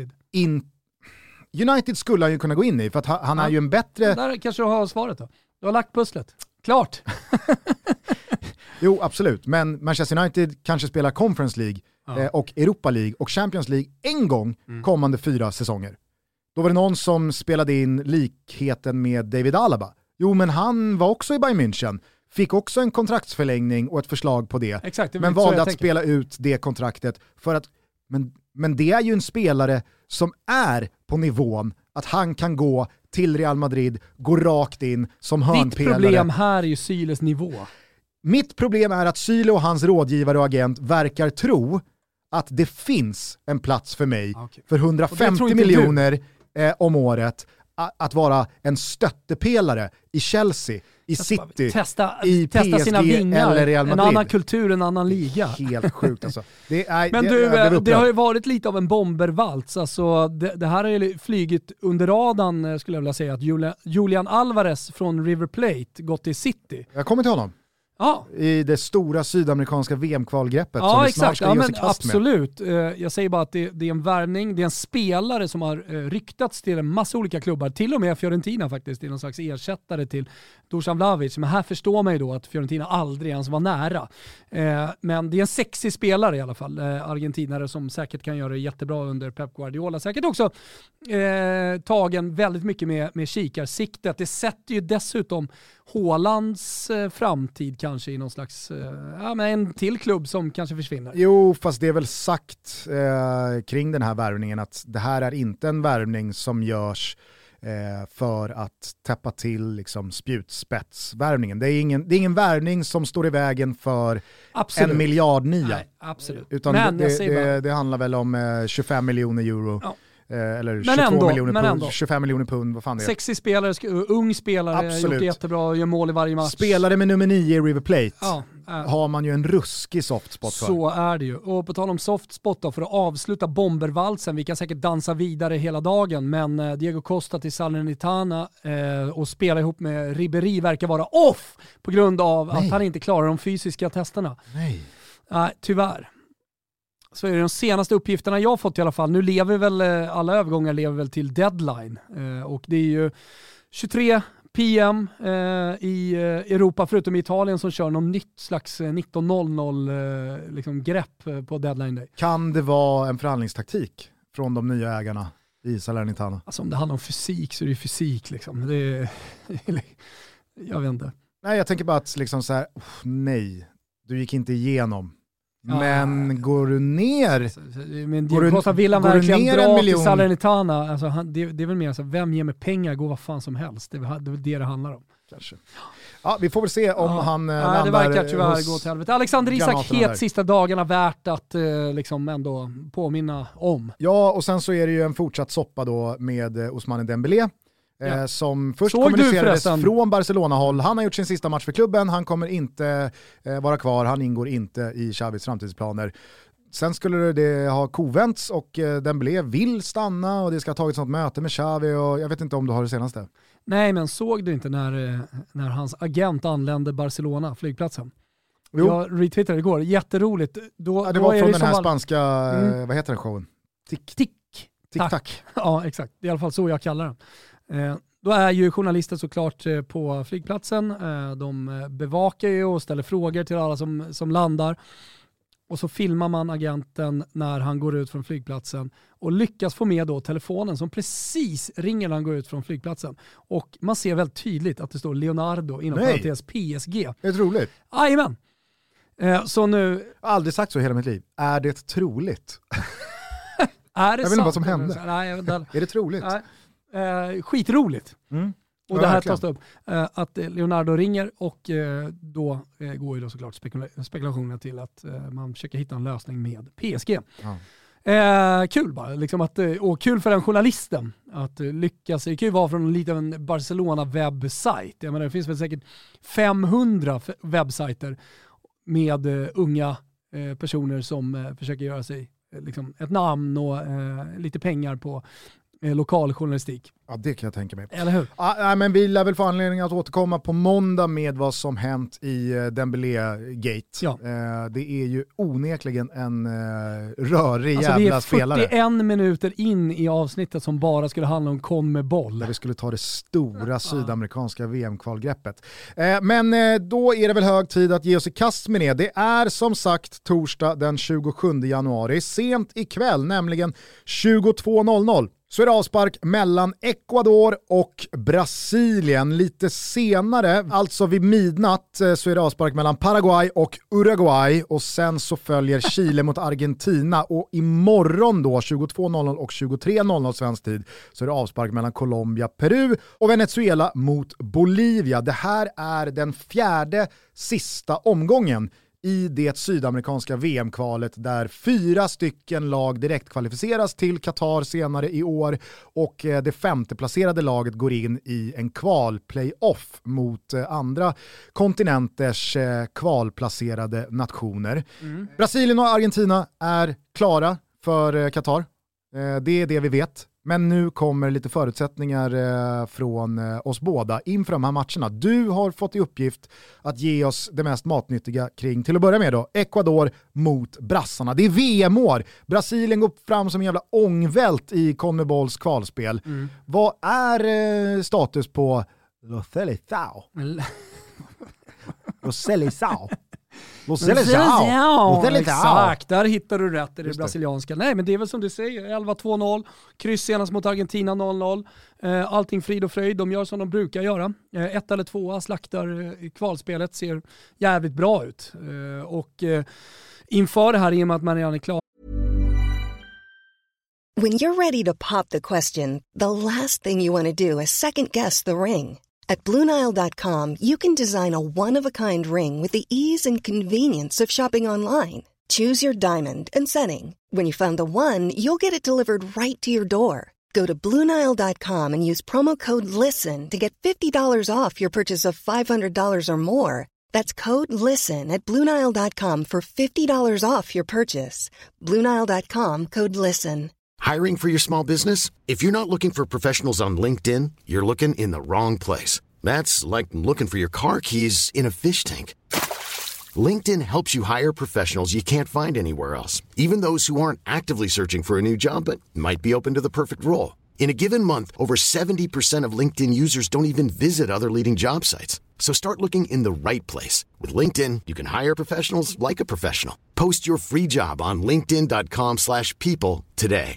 United skulle han ju kunna gå in i, för att han är ju en bättre... Där kanske du har svaret då. Du har lagt pusslet. Klart! Jo, absolut. Men Manchester United kanske spelar Conference League och Europa League och Champions League en gång kommande 4 säsonger. Då var det någon som spelade in likheten med David Alaba. Jo, men han var också i Bayern München. Fick också en kontraktsförlängning och ett förslag på det. Exakt, men valde att spela ut det kontraktet för att... Men det är ju en spelare som är på nivån att han kan gå till Real Madrid, gå rakt in som hörnpelare. Ditt problem här är ju Syles nivå. Mitt problem är att Süle och hans rådgivare och agent verkar tro att det finns en plats för mig för 150 miljoner om året att vara en stöttepelare i Chelsea, i City, i PSG sina vingar, eller Real Madrid. En annan kultur, en annan liga. Helt sjukt alltså. Det har ju varit lite av en bombervalts. Alltså, det här har ju flygit under radarn, skulle jag vilja säga, att Julian Alvarez från River Plate gått till City. Jag kommer till honom. Ja. I det stora sydamerikanska VM-kvalgreppet som vi snart ska ge oss i kast med. Absolut. Jag säger bara att det är en värvning, det är en spelare som har ryktats till en massa olika klubbar, till och med Fiorentina faktiskt, i någon slags ersättare till Dusan Vlahovic. Men här förstår man ju då att Fiorentina aldrig ens var nära. Men det är en sexig spelare i alla fall, argentinare som säkert kan göra det jättebra under Pep Guardiola. Säkert också tagen väldigt mycket med kikarsiktet. Det sätter ju dessutom Haalands framtid kanske i någon slags, en till klubb som kanske försvinner. Jo, fast det är väl sagt kring den här värvningen att det här är inte en värvning som görs för att täppa till liksom spjutspetsvärvningen. Det är ingen värvning som står i vägen för en miljardnia. Nej, absolut. Utan det handlar väl om 25 miljoner euro. Ja. Eller 25 miljoner pund, vad fan det är. Sexig spelare, ung spelare, gjort det jättebra, gör mål i varje match. Spelare med nummer 9 i River Plate har man ju en ruskig softspot för. Så är det ju. Och på tal om softspot då, för att avsluta bombervalsen, vi kan säkert dansa vidare hela dagen, men Diego Costa till Salernitana och spela ihop med Ribéry verkar vara off på grund av att han inte klarar de fysiska testerna. Tyvärr. Så är det de senaste uppgifterna jag fått i alla fall. Nu lever väl alla övergångar lever väl till deadline. Och det är ju 23 PM i Europa, förutom i Italien, som kör någon nytt slags 19.00 liksom grepp på deadline day. Kan det vara en förhandlingstaktik från de nya ägarna i Salernitana? Alltså om det handlar om fysik så är det fysik liksom. Jag vet inte. Nej, jag tänker bara att liksom så här, nej, du gick inte igenom. Men går du ner... Men vill han verkligen dra till Salernitana? Alltså, det är väl mer så, vem ger mig pengar, gå vad fan som helst. Det är det handlar om. Kanske. Ja, vi får väl se om han landar. Det verkar tyvärr gå till helvete. Alexander Isak helt sista dagarna värt att liksom ändå påminna om. Ja, och sen så är det ju en fortsatt soppa då med Ousmane Dembélé. Som först kommunicerades från Barcelona-håll. Han har gjort sin sista match för klubben. Han kommer inte vara kvar. Han ingår inte i Xavis framtidsplaner. Sen skulle det ha kovänts och Dembélé vill stanna och det ska ha tagit sånt möte med Xavi och jag vet inte om du har det senaste. Nej, men såg du inte när hans agent anlände Barcelona, flygplatsen? Jo. Jag retweetade igår. Jätteroligt. Det var från den här spanska, vad heter den showen? Tick-tack. Ja, exakt. Det är i alla fall så jag kallar den. Då är ju journalister såklart på flygplatsen. De bevakar ju och ställer frågor till alla som landar. och så filmar man agenten när han går ut från flygplatsen och lyckas få med då telefonen som precis ringer när han går ut från flygplatsen. Och man ser väldigt tydligt att det står Leonardo inom parentes PSG. Är det troligt? Jajamän. Så nu... Jag har aldrig sagt så i hela mitt liv. Är det troligt? Är det jag vet inte vad som hände. Nej, är det troligt? Skitroligt. Och det här verkligen. tas upp att Leonardo ringer och då går ju då såklart spekulationerna till att man försöker hitta en lösning med PSG. Ja. Kul bara, liksom och kul för den journalisten att lyckas. Det kan ju vara från en liten Barcelona-webbsajt. Jag menar, det finns väl säkert 500 webbsajter med unga personer som försöker göra sig liksom ett namn och lite pengar på lokal journalistik. Ja, det kan jag tänka mig. Eller hur? Men vi lär väl få anledning att återkomma på måndag med vad som hänt i Dembélé-gate. Ja. Det är ju onekligen en rörig jävla spelare. Vi är 41 minuter in i avsnittet som bara skulle handla om CONMEBOL. Där vi skulle ta det stora sydamerikanska VM-kvalgreppet. Men då är det väl hög tid att ge oss i kast med det. Det är som sagt torsdag den 27 januari. Sent ikväll, nämligen 22.00. Så är det avspark mellan Ecuador och Brasilien. Lite senare, alltså vid midnatt, så är det avspark mellan Paraguay och Uruguay. Och sen så följer Chile mot Argentina. Och imorgon då, 22.00 och 23.00 svensk tid, så är det avspark mellan Colombia, Peru och Venezuela mot Bolivia. Det här är den 4:e sista omgången i det sydamerikanska VM-kvalet där 4 stycken lag direkt kvalificeras till Qatar senare i år och det 5:e placerade laget går in i en kvalplayoff mot andra kontinenters kvalplacerade nationer. Brasilien och Argentina är klara för Qatar. Det är det vi vet. Men nu kommer lite förutsättningar från oss båda inför de här matcherna. Du har fått i uppgift att ge oss det mest matnyttiga kring, till att börja med då, Ecuador mot brassarna. Det är VM-år. Brasilien går fram som en jävla ångvält i CONMEBOLs kvalspel. Vad är status på Lo Seleção? Lo Seleção? Exakt, där hittar du rätt i det brasilianska. Nej, men det är väl som du säger, 11-2-0, kryss senast mot Argentina 0-0. Allting frid och fröjd, de gör som de brukar göra. 1 eller 2 slaktar kvalspelet, ser jävligt bra ut. Och inför det här, i och med att man redan är klar. When you're ready to pop the question, the last thing you want to do is second guess the ring. At BlueNile.com, you can design a one-of-a-kind ring with the ease and convenience of shopping online. Choose your diamond and setting. When you find the one, you'll get it delivered right to your door. Go to BlueNile.com and use promo code LISTEN to get $50 off your purchase of $500 or more. That's code LISTEN at BlueNile.com for $50 off your purchase. BlueNile.com, code LISTEN. Hiring for your small business? If you're not looking for professionals on LinkedIn, you're looking in the wrong place. That's like looking for your car keys in a fish tank. LinkedIn helps you hire professionals you can't find anywhere else, even those who aren't actively searching for a new job but might be open to the perfect role. In a given month, over 70% of LinkedIn users don't even visit other leading job sites. So start looking in the right place. With LinkedIn, you can hire professionals like a professional. Post your free job on linkedin.com/people today.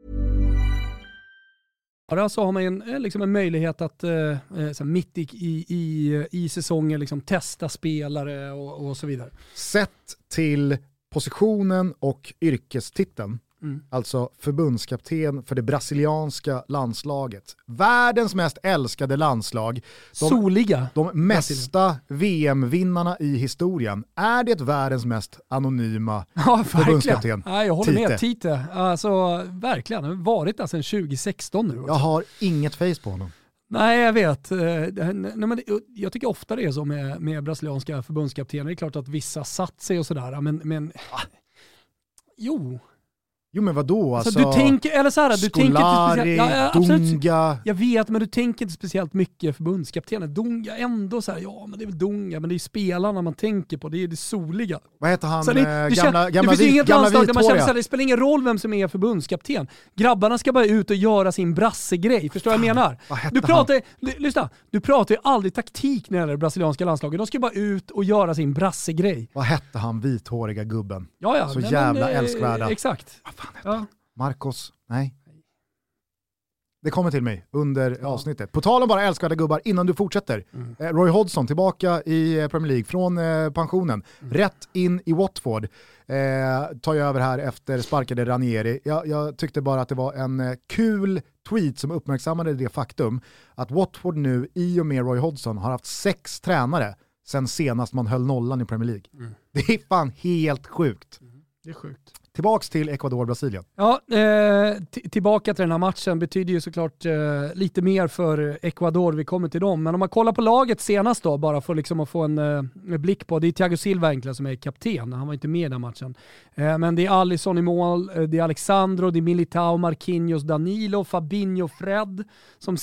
Så har man liksom en möjlighet att mitt i säsongen liksom testa spelare och så vidare. Sett till positionen och yrkestiteln, alltså förbundskapten för det brasilianska landslaget. Världens mest älskade landslag. De mesta VM-vinnarna i historien. Är det världens mest anonyma förbundskapten? Ja, jag håller med. Tite. Alltså, verkligen. Han har varit där sedan 2016 nu. Jag har inget face på honom. Nej, jag vet. Jag tycker ofta det är så med brasilianska förbundskaptener. Det är klart att vissa satt sig och sådär. Men jo... Jo men vadå? Alltså, du tänker, eller så här, du tänker inte speciellt... Dunga. Jag vet, men du tänker inte speciellt mycket förbundskaptenen. Dunga ändå så här, ja men det är väl Dunga, men det är spelarna man tänker på, det är det soliga. Vad heter han? Det finns inget landslag där man känner att det spelar ingen roll vem som är förbundskapten. Grabbarna ska bara ut och göra sin brassegrej, förstår vad jag menar? Du pratar ju aldrig taktik när det gäller det brasilianska landslaget. De ska bara ut och göra sin brassegrej. Vad hette han, vithåriga gubben? Ja, så jävla älskvärda. Exakt. Vad fan heter han? Marcos? Nej. Det kommer till mig under avsnittet. På tal om bara älskvärda gubbar, innan du fortsätter. Roy Hodgson tillbaka i Premier League från pensionen. Rätt in i Watford. Tar jag över här efter sparkade Ranieri. Jag tyckte bara att det var en kul tweet som uppmärksammade det faktum att Watford nu i och med Roy Hodgson har haft 6 tränare sen senast man höll nollan i Premier League. Det är fan helt sjukt. Det är sjukt. Tillbaks till Ecuador-Brasilien. Ja, tillbaka till den här matchen betyder ju såklart lite mer för Ecuador, vi kommer till dem. Men om man kollar på laget senast då, bara för liksom att få en blick på, det är Thiago Silva egentligen som är kapten, han var inte med i den matchen. Men det är Alisson i mål, det är Alexandro, det är Militao, Marquinhos, Danilo, Fabinho, Fred som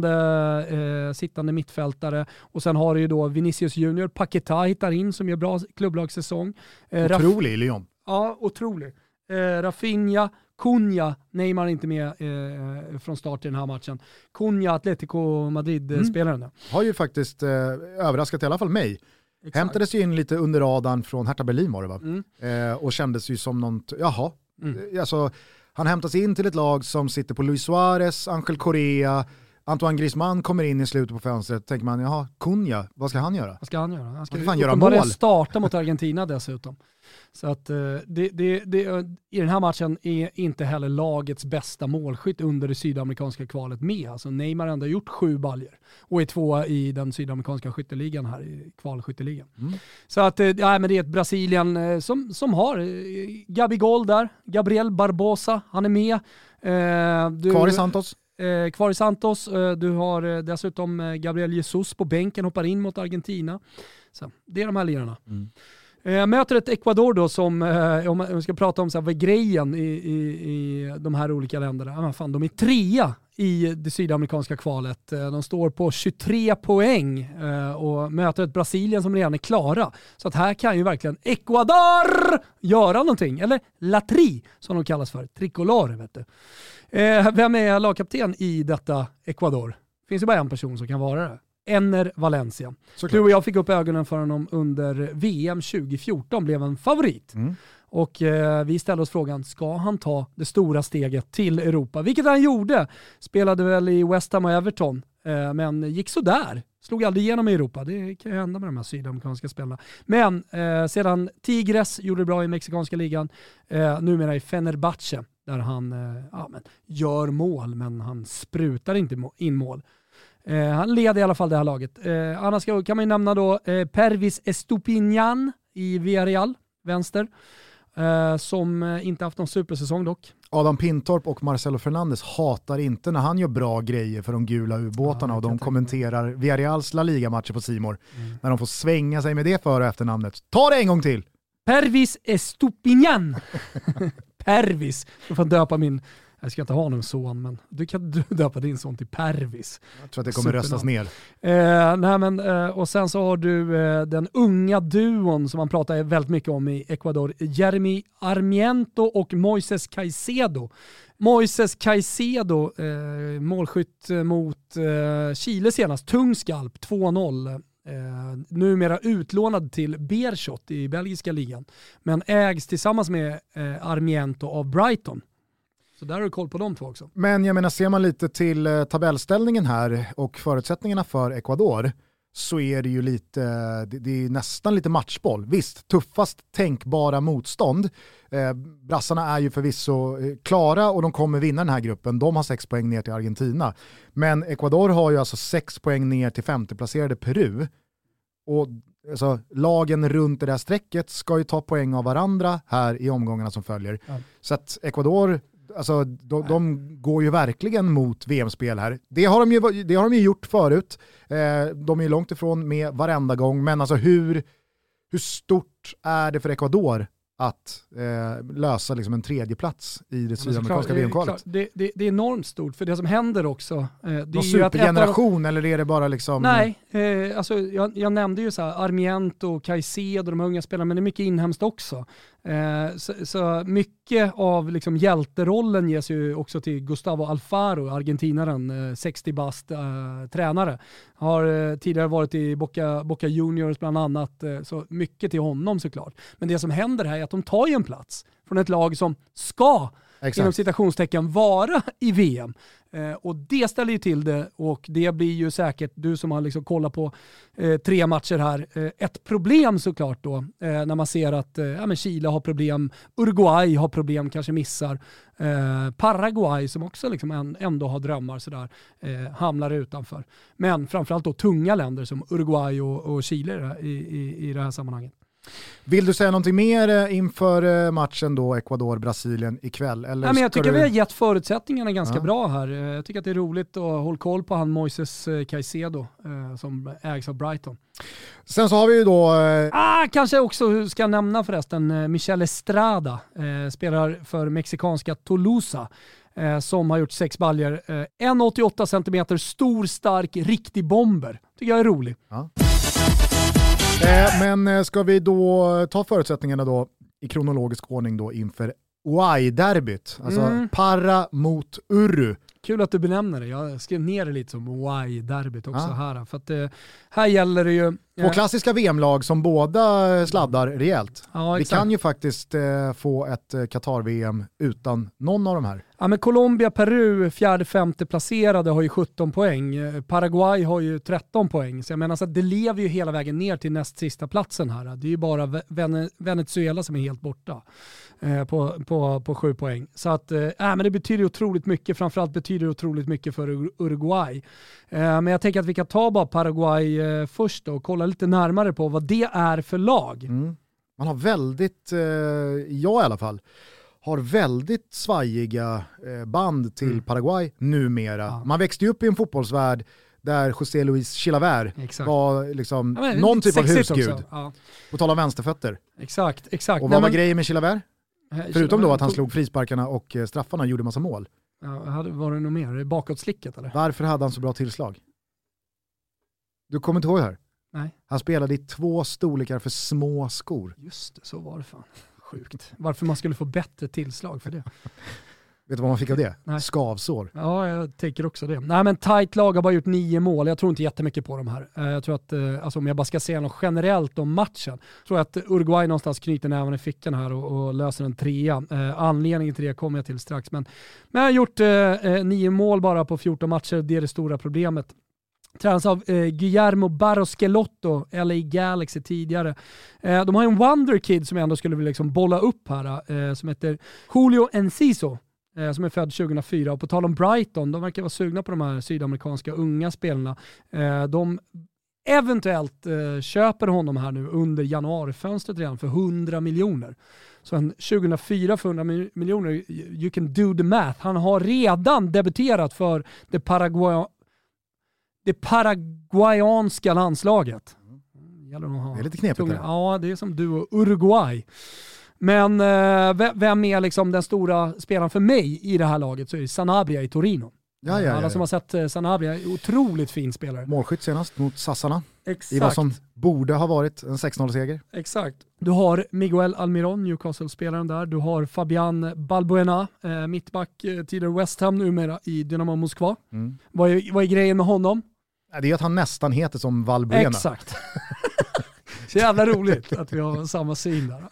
sittande mittfältare. Och sen har du ju då Vinicius Junior, Paquetá hittar in som gör bra klubblagssäsong. Otrolig i Lyon. Ja, otrolig. Rafinha, Cunha, Neymar inte med från start i den här matchen. Cunha, Atletico Madrid-spelaren. Har ju faktiskt överraskat i alla fall mig. Exakt. Hämtades ju in lite under radarn från Hertha Berlin var det va? Och kändes ju som något, alltså, han hämtas in till ett lag som sitter på Luis Suarez, Angel Correa, Antoine Griezmann kommer in i slutet på fönstret. Tänker man, Cunha, vad ska han göra? Vad ska han göra? Han ska fan göra mål. Starta mot Argentina dessutom. Så att i den här matchen är inte heller lagets bästa målskytt under det sydamerikanska kvalet med. Alltså Neymar har ändå gjort 7 baljer och är 2 i den sydamerikanska skytteligan här i kvalskytteligan. Så att men det är ett Brasilien som har Gabigol där, Gabriel Barbosa, han är med. Kvar i Santos. Du har dessutom Gabriel Jesus på bänken, hoppar in mot Argentina. Så det är de här lirarna. Möter ett Ecuador då som, om man ska prata om så här, vad är grejen i de här olika länderna. De är 3 i det sydamerikanska kvalet. De står på 23 poäng och möter ett Brasilien som redan är klara. Så att här kan ju verkligen Ecuador göra någonting. Eller La Tri som de kallas för. Tricolor, vet du. Vem är lagkapten i detta Ecuador? Finns ju bara en person som kan vara det. Enner Valencia. Du och jag fick upp ögonen för honom under VM 2014, blev en favorit. Och vi ställde oss frågan, ska han ta det stora steget till Europa? Vilket han gjorde. Spelade väl i West Ham och Everton, men gick så där. Slog aldrig igenom i Europa. Det kan ju hända med de här sydamerikanska spelarna. Men sedan Tigres gjorde det bra i mexikanska ligan, numera i Fenerbahce, där han gör mål, men han sprutar inte in mål. Han leder i alla fall det här laget. Annars kan man ju nämna då Pervis Estupiñán i Villarreal, vänster, som inte haft någon supersäsong dock. Adam Pintorp och Marcelo Fernandes hatar inte när han gör bra grejer för de gula ubåtarna och de kommenterar Villarreals La Liga-matcher på C More. När de får svänga sig med det för- och efternamnet. Ta det en gång till! Pervis Estupiñán. Pervis. Jag får döpa min... Jag ska inte ha någon son, men du kan döpa din son till Pervis. Jag tror att det kommer röstas ner. Och sen så har du den unga duon som man pratar väldigt mycket om i Ecuador. Jeremy Armiento och Moises Caicedo. Moises Caicedo, målskytt mot Chile senast. Tung skalp, 2-0. Numera utlånad till Beerschot i belgiska ligan. Men ägs tillsammans med Armiento av Brighton. Så där har du koll på de två också. Men jag menar, ser man lite till tabellställningen här och förutsättningarna för Ecuador, så är det ju lite, det är nästan lite matchboll. Visst, tuffast tänkbara motstånd. Brassarna är ju förvisso klara och de kommer vinna den här gruppen. De har 6 poäng ner till Argentina. Men Ecuador har ju alltså 6 poäng ner till 5:e-placerade Peru. Och alltså, lagen runt det där strecket ska ju ta poäng av varandra här i omgångarna som följer. Ja. Så att Ecuador, alltså, de går ju verkligen mot VM-spel här. Det har de ju gjort förut. De är ju långt ifrån med varenda gång. Men alltså hur stort är det för Ecuador att lösa liksom en tredje plats i det sydamerikanska VM-kvalet. Det är enormt stort, för det som händer också... det någon supergeneration eller är det bara liksom... Nej, alltså jag nämnde ju så här Armiento och Caicedo, de unga spelarna, men det är mycket inhemskt också. Så mycket av liksom hjälterollen ges ju också till Gustavo Alfaro, argentinaren, 60 bast tränare. Har tidigare varit i Boca Juniors bland annat, så mycket till honom såklart. Men det som händer här är att de tar ju en plats från ett lag som ska, inom citationstecken, vara i VM. Och det ställer ju till det, och det blir ju säkert, du som har liksom kollat på 3 matcher här, ett problem såklart då, när man ser att men Chile har problem, Uruguay har problem, kanske missar, Paraguay som också liksom ändå har drömmar sådär, hamnar utanför. Men framförallt då tunga länder som Uruguay och Chile i det här sammanhanget. Vill du säga någonting mer inför matchen då Ecuador-Brasilien ikväll? Eller Nej, men jag tycker vi har gett förutsättningarna ganska bra här. Jag tycker att det är roligt att hålla koll på han Moises Caicedo som ägs av Brighton. Sen så har vi ju då... Kanske också ska nämna förresten Michel Estrada, spelar för mexikanska Toluca, som har gjort 6 baljer. 1,88 centimeter, stor, stark, riktig bomber. Tycker jag är rolig. Ja. Men ska vi då ta förutsättningarna då i kronologisk ordning då inför Uruguay-derbyt? Alltså Parra mot Uru. Kul att du benämner det. Jag skrev ner det lite som Uruguay-derbyt också här. För att här gäller det ju... 2 klassiska VM-lag som båda sladdar rejält. Ja, vi kan ju faktiskt få ett Qatar-VM utan någon av de här. Ja, men Colombia, Peru, 4-5 placerade har ju 17 poäng. Paraguay har ju 13 poäng. Så jag menar, så att det lever ju hela vägen ner till näst sista platsen här. Det är ju bara Venezuela som är helt borta på 7 poäng. Så att men det betyder otroligt mycket. Framförallt betyder det otroligt mycket för Uruguay. Men jag tänker att vi kan ta bara Paraguay först då och kolla lite närmare på vad det är för lag. Man har väldigt, jag i alla fall, har väldigt svajiga band till Paraguay numera. Ja. Man växte ju upp i en fotbollsvärld där José Luis Chilavert var liksom någon typ av husgud. Ja. På tal om vänsterfötter. Exakt. Och vad var grejen med Chilavert? Förutom då att han slog frisparkarna och straffarna och gjorde massa mål. Ja, var det något mer? Bakåtslicket eller? Varför hade han så bra tillslag? Du kommer inte ihåg det här? Nej. Han spelade i 2 storlekar för små skor. Just det, så var det fan. Sjukt. Varför man skulle få bättre tillslag för det. Vet du vad man fick av det? Nej. Skavsår. Ja, jag tänker också det. Nej, men tight lag har bara gjort 9 mål. Jag tror inte jättemycket på de här. Jag tror att, alltså om jag bara ska säga något generellt om matchen, tror jag att Uruguay någonstans knyter näven i fickan här och löser en 3. Anledningen till det kommer jag till strax. Men jag har gjort 9 mål bara på 14 matcher. Det är det stora problemet. Tränas av Guillermo Barros Schelotto, LA Galaxy tidigare. De har en wonder kid som jag ändå skulle vilja liksom bolla upp här, som heter Julio Enciso, som är född 2004. Och på tal om Brighton, de verkar vara sugna på de här sydamerikanska unga spelarna. De eventuellt köper honom här nu under januarifönstret redan för 100 miljoner. Så en 2004 för 100 miljoner, you can do the math. Han har redan debuterat för det paraguayanska landslaget. Det är lite knepigt där. Ja, det är som du och Uruguay. Men vem är liksom den stora spelaren för mig i det här laget, så är det Sanabria i Torino. Alla som har sett Sanabria är otroligt fin spelare. Målskytt senast mot Sassarna. Exakt. I vad som borde ha varit en 6-0-seger. Exakt. Du har Miguel Almiron, Newcastle-spelaren där. Du har Fabian Balbuena, mittback, tidigare West Ham, numera i Dynamo Moskva. Vad är grejen med honom? Det är att han nästan heter som Valbuena. Exakt. Så jävla roligt att vi har samma syn där.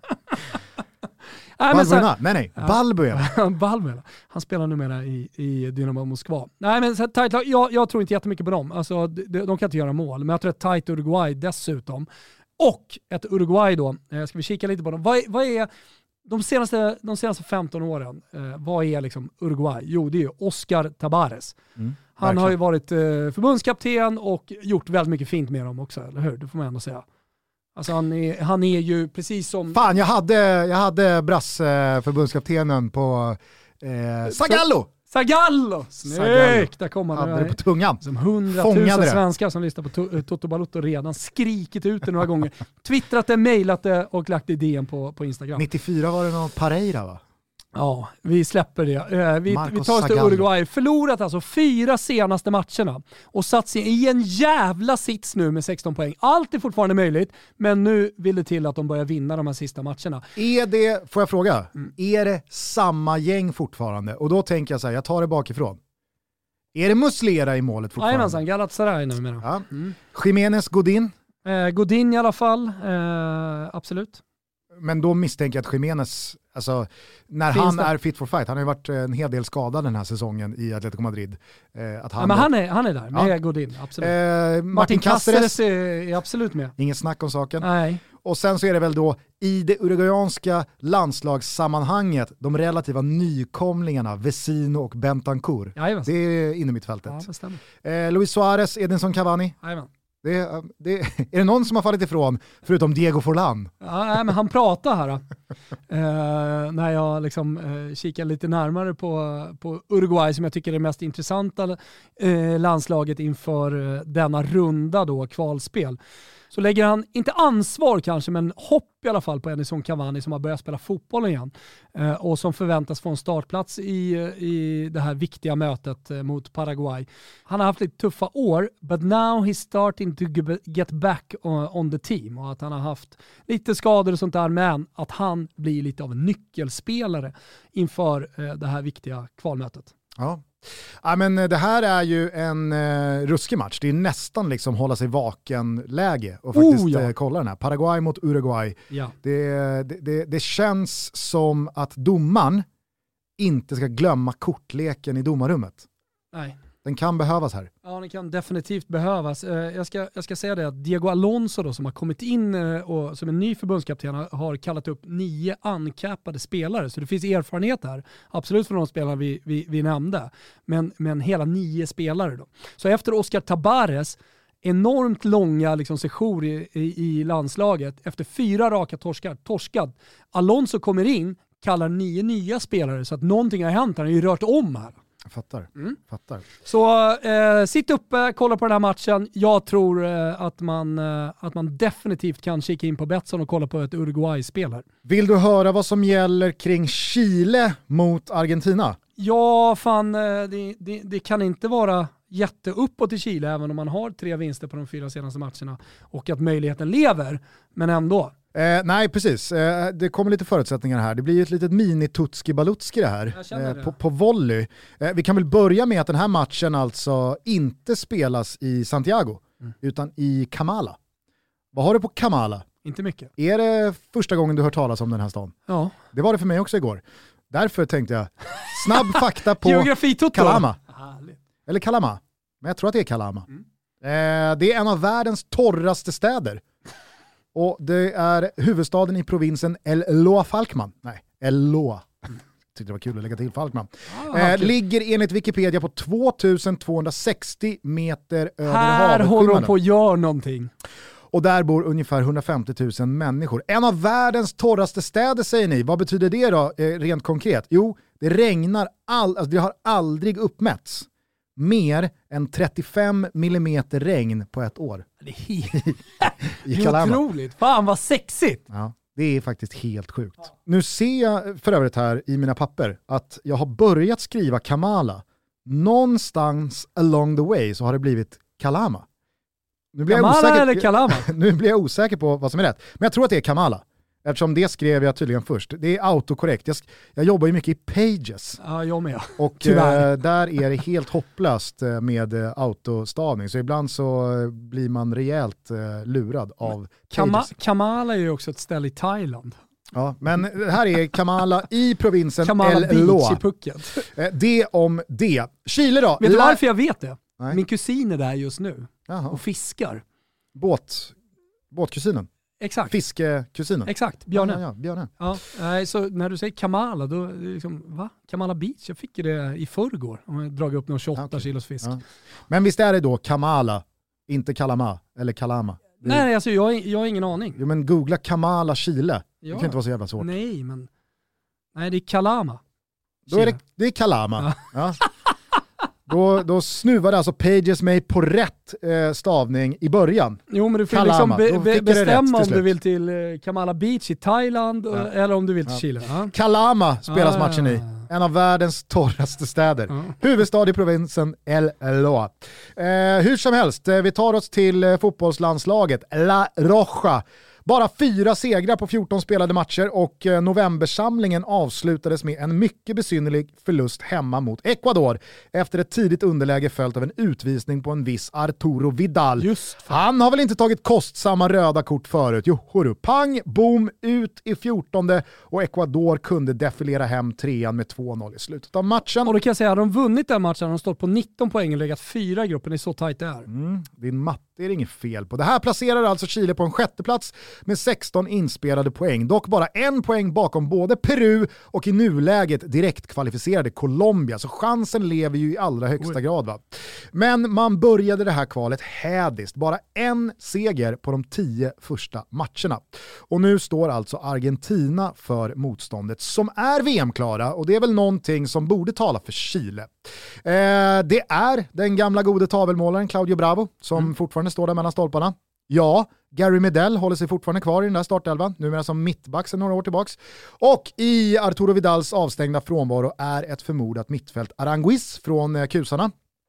Balbuena? Nej. Balbuena. Han spelar numera i Dynamo Moskva. Nej, men så tight, jag tror inte jättemycket på dem. Alltså, de kan inte göra mål. Men jag tror ett tight Uruguay dessutom. Och ett Uruguay då. Ska vi kika lite på dem. Vad är de senaste 15 åren? Vad är liksom Uruguay? Jo, det är ju Oscar Tabares. Han har ju varit förbundskapten och gjort väldigt mycket fint med dem också, eller hur? Det får man ändå säga. Alltså han är ju precis som... Fan, jag hade Brass förbundskaptenen på Zagallo! Snyggt! Där kommer han. Hade det på tungan. Som 100 000 svenskar som lyssnar på Toto Balotto redan skrikit ut det några gånger. Twittrat det, mejlat det och lagt det i DM på Instagram. 94 var det någon Pareira va? Ja, vi släpper det. Vi tar oss till Uruguay. Förlorat alltså 4 senaste matcherna och satt sig i en jävla sits nu med 16 poäng. Allt är fortfarande möjligt, men nu vill det till att de börjar vinna de här sista matcherna. Får jag fråga, är det samma gäng fortfarande? Och då tänker jag så här, jag tar det bakifrån. Är det Muslera i målet fortfarande? Jajamensan, Galatasaray nu menar jag. Ja. Jiménez, Godin? Godin i alla fall, absolut. Men då misstänker jag att Jiménez, alltså, när han är fit for fight, han har ju varit en hel del skadad den här säsongen i Atletico Madrid. Men han är där med Godin, absolut. Martin Cáceres är absolut med. Ingen snack om saken. Nej. Och sen så är det väl då i det uruguayanska landslagssammanhanget de relativa nykomlingarna Vecino och Bentancur. Jajamän. Det är inne mittfältet. Ja, det stämmer. Luis Suarez, Edinson Cavani. Jajamän. Är det någon som har fallit ifrån förutom Diego Forlan? Ja, men han pratar här när jag liksom kikar lite närmare på Uruguay som jag tycker är det mest intressanta landslaget inför denna runda då, kvalspel. Så lägger han, inte ansvar kanske, men hopp i alla fall på Edinson Cavani som har börjat spela fotboll igen och som förväntas få en startplats i det här viktiga mötet mot Paraguay. Han har haft lite tuffa år, but now he's starting to get back on the team, och att han har haft lite skador och sånt där, men att han blir lite av en nyckelspelare inför det här viktiga kvalmötet. Ja, men det här är ju en ruskig match. Det är nästan liksom hålla sig vaken-läge och faktiskt kolla den här. Paraguay mot Uruguay. Ja. Det känns som att domaren inte ska glömma kortleken i domarrummet. Nej. Den kan behövas här. Ja, den kan definitivt behövas. Jag ska säga det att Diego Alonso då, som har kommit in och som en ny förbundskapten har kallat upp 9 uncappade spelare. Så det finns erfarenhet här. Absolut för de spelarna vi nämnde. Men hela 9 spelare då. Så efter Oscar Tabares enormt långa liksom sejour i landslaget, efter 4 raka torskad. Alonso kommer in, kallar 9 nya spelare, så att någonting har hänt. Han har ju rört om här. Jag fattar. Så sitt uppe, kolla på den här matchen. Jag tror att man definitivt kan kika in på Betsson och kolla på ett Uruguay-spel här. Vill du höra vad som gäller kring Chile mot Argentina? Ja, fan, det kan inte vara jätteuppåt i Chile även om man har 3 vinster på de 4 senaste matcherna och att möjligheten lever, men ändå. Nej, precis. Det kommer lite förutsättningar här. Det blir ett litet mini-Tutski-Balutski det här. På volley. Vi kan väl börja med att den här matchen alltså inte spelas i Santiago utan i Kamala. Vad har du på Kamala? Inte mycket. Är det första gången du hört talas om den här stan? Ja. Det var det för mig också igår. Därför tänkte jag, snabb fakta på Geografi-Toto. Calama. Eller Calama. Men jag tror att det är Calama. Det är en av världens torraste städer. Och det är huvudstaden i provinsen El Loa Falkman. Nej, El Loa. Tyckte det var kul att lägga till Falkman. Ligger enligt Wikipedia på 2260 meter över havet. Här håller de på att göra någonting. Och där bor ungefär 150 000 människor. En av världens torraste städer, säger ni. Vad betyder det då rent konkret? Jo, det regnar alltså det har aldrig uppmätts mer än 35 millimeter regn på ett år. Det är otroligt. Fan vad sexigt. Ja, det är faktiskt helt sjukt. Nu ser jag för övrigt här i mina papper att jag har börjat skriva Kamala. Någonstans along the way så har det blivit Kalama. Nu blir Kamala eller Kalama? Nu blir jag osäker på vad som är rätt. Men jag tror att det är Kamala. Eftersom det skrev jag tydligen först. Det är autokorrekt. Jag jobbar ju mycket i Pages. Ja, jag med. Och där är det helt hopplöst med autostavning. Så ibland så blir man rejält lurad av Pages. Kamala är ju också ett ställe i Thailand. Ja, men här är Kamala i provinsen Kamala El Loa. Beach i Phuket. Det om det. Chile då? Vet du varför jag vet det? Nej. Min kusin är där just nu. Jaha. Och fiskar. Båtkusinen? Exakt. Fiskekusinen? Exakt, Björne. Ja, Björne. Ja, så när du säger Kamala, då liksom, va? Kamala Beach? Jag fick ju det i förrgår. Om jag dragit upp någon 28 kilos fisk. Ja. Men visst är det då Kamala, inte Kalama eller Kalama? Nej, alltså jag har ingen aning. Jo, men googla Kamala Chile. Ja. Det kan inte vara så jävla svårt. Nej, det är Kalama. Då är det är Calama. Ja. Då snuvade alltså Pages mig på rätt stavning i början. Jo, men du får Calama. liksom bestämma om du vill till Kamala Beach i Thailand eller om du vill till Chile. Ja. Calama spelas matchen i. En av världens torraste städer. Huvudstad i provinsen El Loa. Hur som helst, vi tar oss till fotbollslandslaget La Roja. Bara 4 segrar på 14 spelade matcher och novembersamlingen avslutades med en mycket besynnerlig förlust hemma mot Ecuador efter ett tidigt underläge följt av en utvisning på en viss Arturo Vidal. Han har väl inte tagit kostsamma röda kort förut? Jo, hörru, pang, boom, ut i 14:e och Ecuador kunde defilera hem 3an med 2-0 i slutet av matchen. Och då kan jag säga, hade de vunnit den matchen hade de stått på 19 poäng och legat 4 i gruppen. Det är så tajt det är. Din matte är det inget fel på. Det här placerar alltså Chile på en 6:e plats med 16 inspelade poäng. Dock bara 1 poäng bakom både Peru och i nuläget direkt kvalificerade Colombia. Så chansen lever ju i allra högsta grad. Va? Men man började det här kvalet hädiskt. Bara 1 seger på de 10 första matcherna. Och nu står alltså Argentina för motståndet som är VM-klara och det är väl någonting som borde tala för Chile. Det är den gamla gode tavelmålaren Claudio Bravo som fortfarande står där mellan stolparna. Ja, Gary Medel håller sig fortfarande kvar i den där startelvan, numera som mittback sedan några år tillbaks. Och i Arturo Vidals avstängda frånvaro är ett förmodat mittfält Aranguiz från kusarna.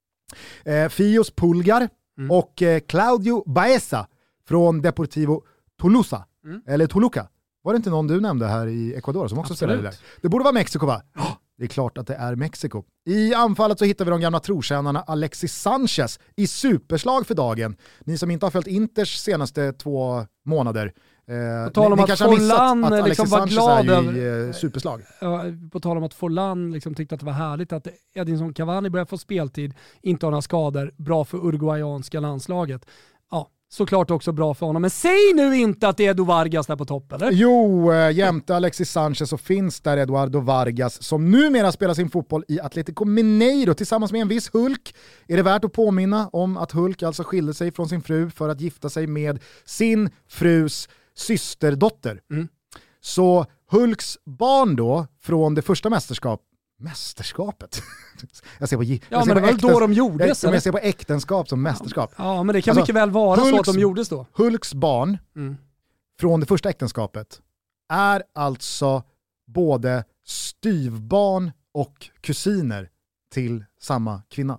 Fios Pulgar och Claudio Baeza från Deportivo Tolosa, eller Toluca. Var det inte någon du nämnde här i Ecuador som också spelade där? Det borde vara Mexiko, va? Det är klart att det är Mexiko. I anfallet så hittar vi de gamla trotjänarna Alexis Sanchez i superslag för dagen. Ni som inte har följt Inters senaste 2 månader. På tal om ni att kanske har missat Forlan att Alexis liksom var Sanchez glad är i superslag. På tal om att Forlan liksom tyckte att det var härligt att Edinson Cavani börjar få speltid, inte har några skador, bra för uruguayanska landslaget. Ja, såklart också bra för honom. Men säg nu inte att det är Edu Vargas där på topp, eller? Jo, jämte Alexis Sanchez så finns där Eduardo Vargas som numera spelar sin fotboll i Atlético Mineiro tillsammans med en viss Hulk. Är det värt att påminna om att Hulk alltså skilde sig från sin fru för att gifta sig med sin frus systerdotter. Så Hulks barn då från det första mästerskapet. Jag ser på men det var väl då de gjordes? Jag ser på äktenskap som mästerskap. Ja, men det kan mycket väl vara så att de gjordes då. Hulks barn från det första äktenskapet är alltså både styvbarn och kusiner till samma kvinna.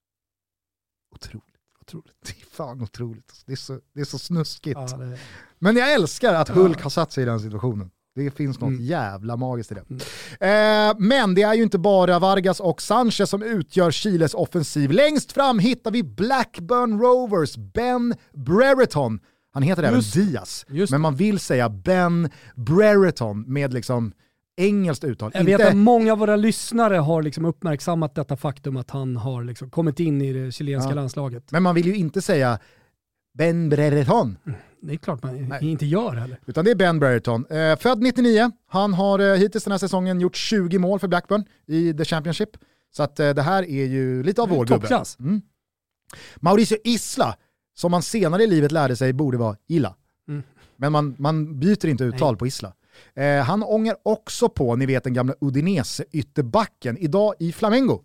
Otroligt. Det är fan otroligt. Det är så snuskigt. Ja, men jag älskar att Hulk har satt sig i den situationen. Det finns något jävla magiskt i det. Men det är ju inte bara Vargas och Sanchez som utgör Chiles offensiv. Längst fram hittar vi Blackburn Rovers Ben Brereton. Han heter även Diaz. Men man vill säga Ben Brereton med liksom engelskt uttal. Jag vet att många av våra lyssnare har liksom uppmärksammat detta faktum att han har liksom kommit in i det chilenska landslaget. Men man vill ju inte säga Ben Brereton. Det är klart man inte gör heller. Utan det är Ben Brereton. Född 99. Han har hittills den här säsongen gjort 20 mål för Blackburn i The Championship. Så att det här är ju lite av vår gubbe. Toppklass. Mauricio Isla, som man senare i livet lärde sig borde vara Illa. Men man byter inte uttal på Isla. Han ångar också på, ni vet den gamla Udinese-ytterbacken, idag i Flamengo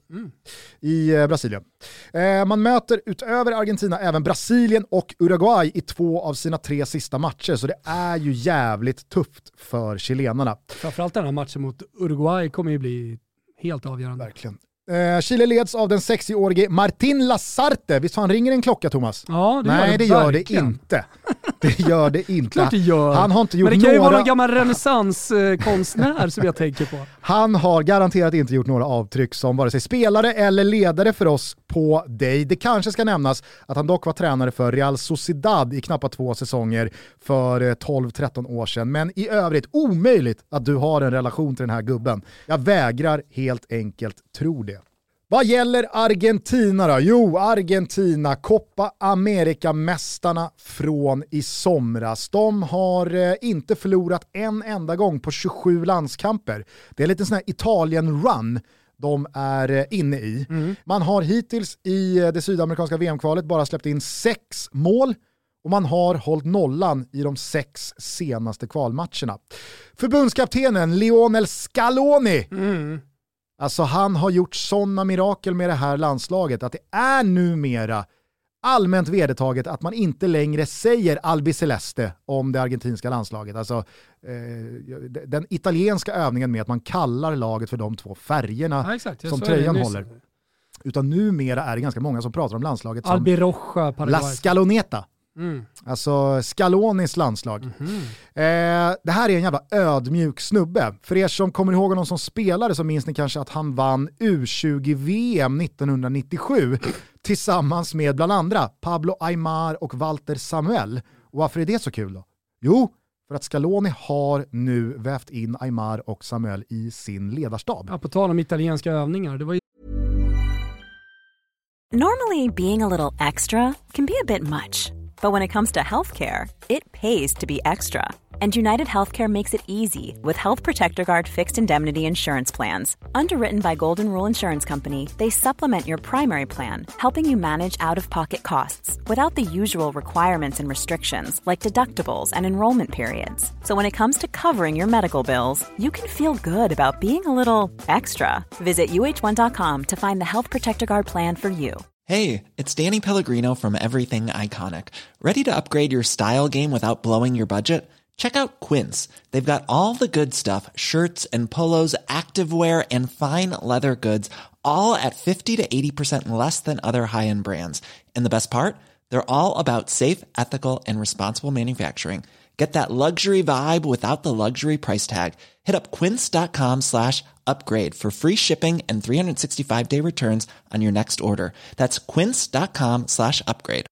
i Brasilien. Man möter utöver Argentina även Brasilien och Uruguay i 2 av sina 3 sista matcher, så det är ju jävligt tufft för chilenarna. Framförallt den här matchen mot Uruguay kommer ju bli helt avgörande. Verkligen. Chile leds av den 60-årige Martin Lasarte. Visst han ringer en klocka, Thomas? Ja, det gör det inte. Det gör det inte. Klart det gör. Han har inte gjort men det kan ju vara någon gammal renässanskonstnär som jag tänker på. Han har garanterat inte gjort några avtryck som vare sig spelare eller ledare för oss på dig. Det kanske ska nämnas att han dock var tränare för Real Sociedad i knappt 2 säsonger för 12-13 år sedan. Men i övrigt omöjligt att du har en relation till den här gubben. Jag vägrar helt enkelt tro det. Vad gäller Argentina då? Jo, Argentina, Copa America-mästarna från i somras. De har inte förlorat en enda gång på 27 landskamper. Det är lite sån här Italien-run de är inne i. Man har hittills i det sydamerikanska VM-kvalet bara släppt in 6 mål. Och man har hållit nollan i de 6 senaste kvalmatcherna. Förbundskaptenen Lionel Scaloni. Alltså han har gjort sådana mirakel med det här landslaget att det är numera allmänt vedertaget att man inte längre säger albiceleste om det argentinska landslaget. Alltså den italienska övningen med att man kallar laget för de två färgerna som tröjan håller. Utan numera är det ganska många som pratar om landslaget som Albiroja, La Scaloneta. Alltså Scalonis landslag. Det här är en jävla ödmjuk snubbe. För er som kommer ihåg någon som spelade så minns ni kanske att han vann U20-VM 1997 tillsammans med bland andra Pablo Aimar och Walter Samuel. Och varför är det så kul då? Jo, för att Scaloni har nu vävt in Aimar och Samuel i sin ledarstab. Ja, på tal om italienska övningar, det var ju... Normally, being a little extra can be a bit much. But when it comes to healthcare, it pays to be extra. And United Healthcare makes it easy with Health Protector Guard fixed indemnity insurance plans. Underwritten by Golden Rule Insurance Company, they supplement your primary plan, helping you manage out-of-pocket costs without the usual requirements and restrictions like deductibles and enrollment periods. So when it comes to covering your medical bills, you can feel good about being a little extra. Visit uh1.com to find the Health Protector Guard plan for you. Hey, it's Danny Pellegrino from Everything Iconic. Ready to upgrade your style game without blowing your budget? Check out Quince. They've got all the good stuff, shirts and polos, activewear, and fine leather goods, all at 50 to 80% less than other high-end brands. And the best part? They're all about safe, ethical, and responsible manufacturing. Get that luxury vibe without the luxury price tag. Hit up quince.com/upgrade for free shipping and 365-day returns on your next order. That's quince.com/upgrade.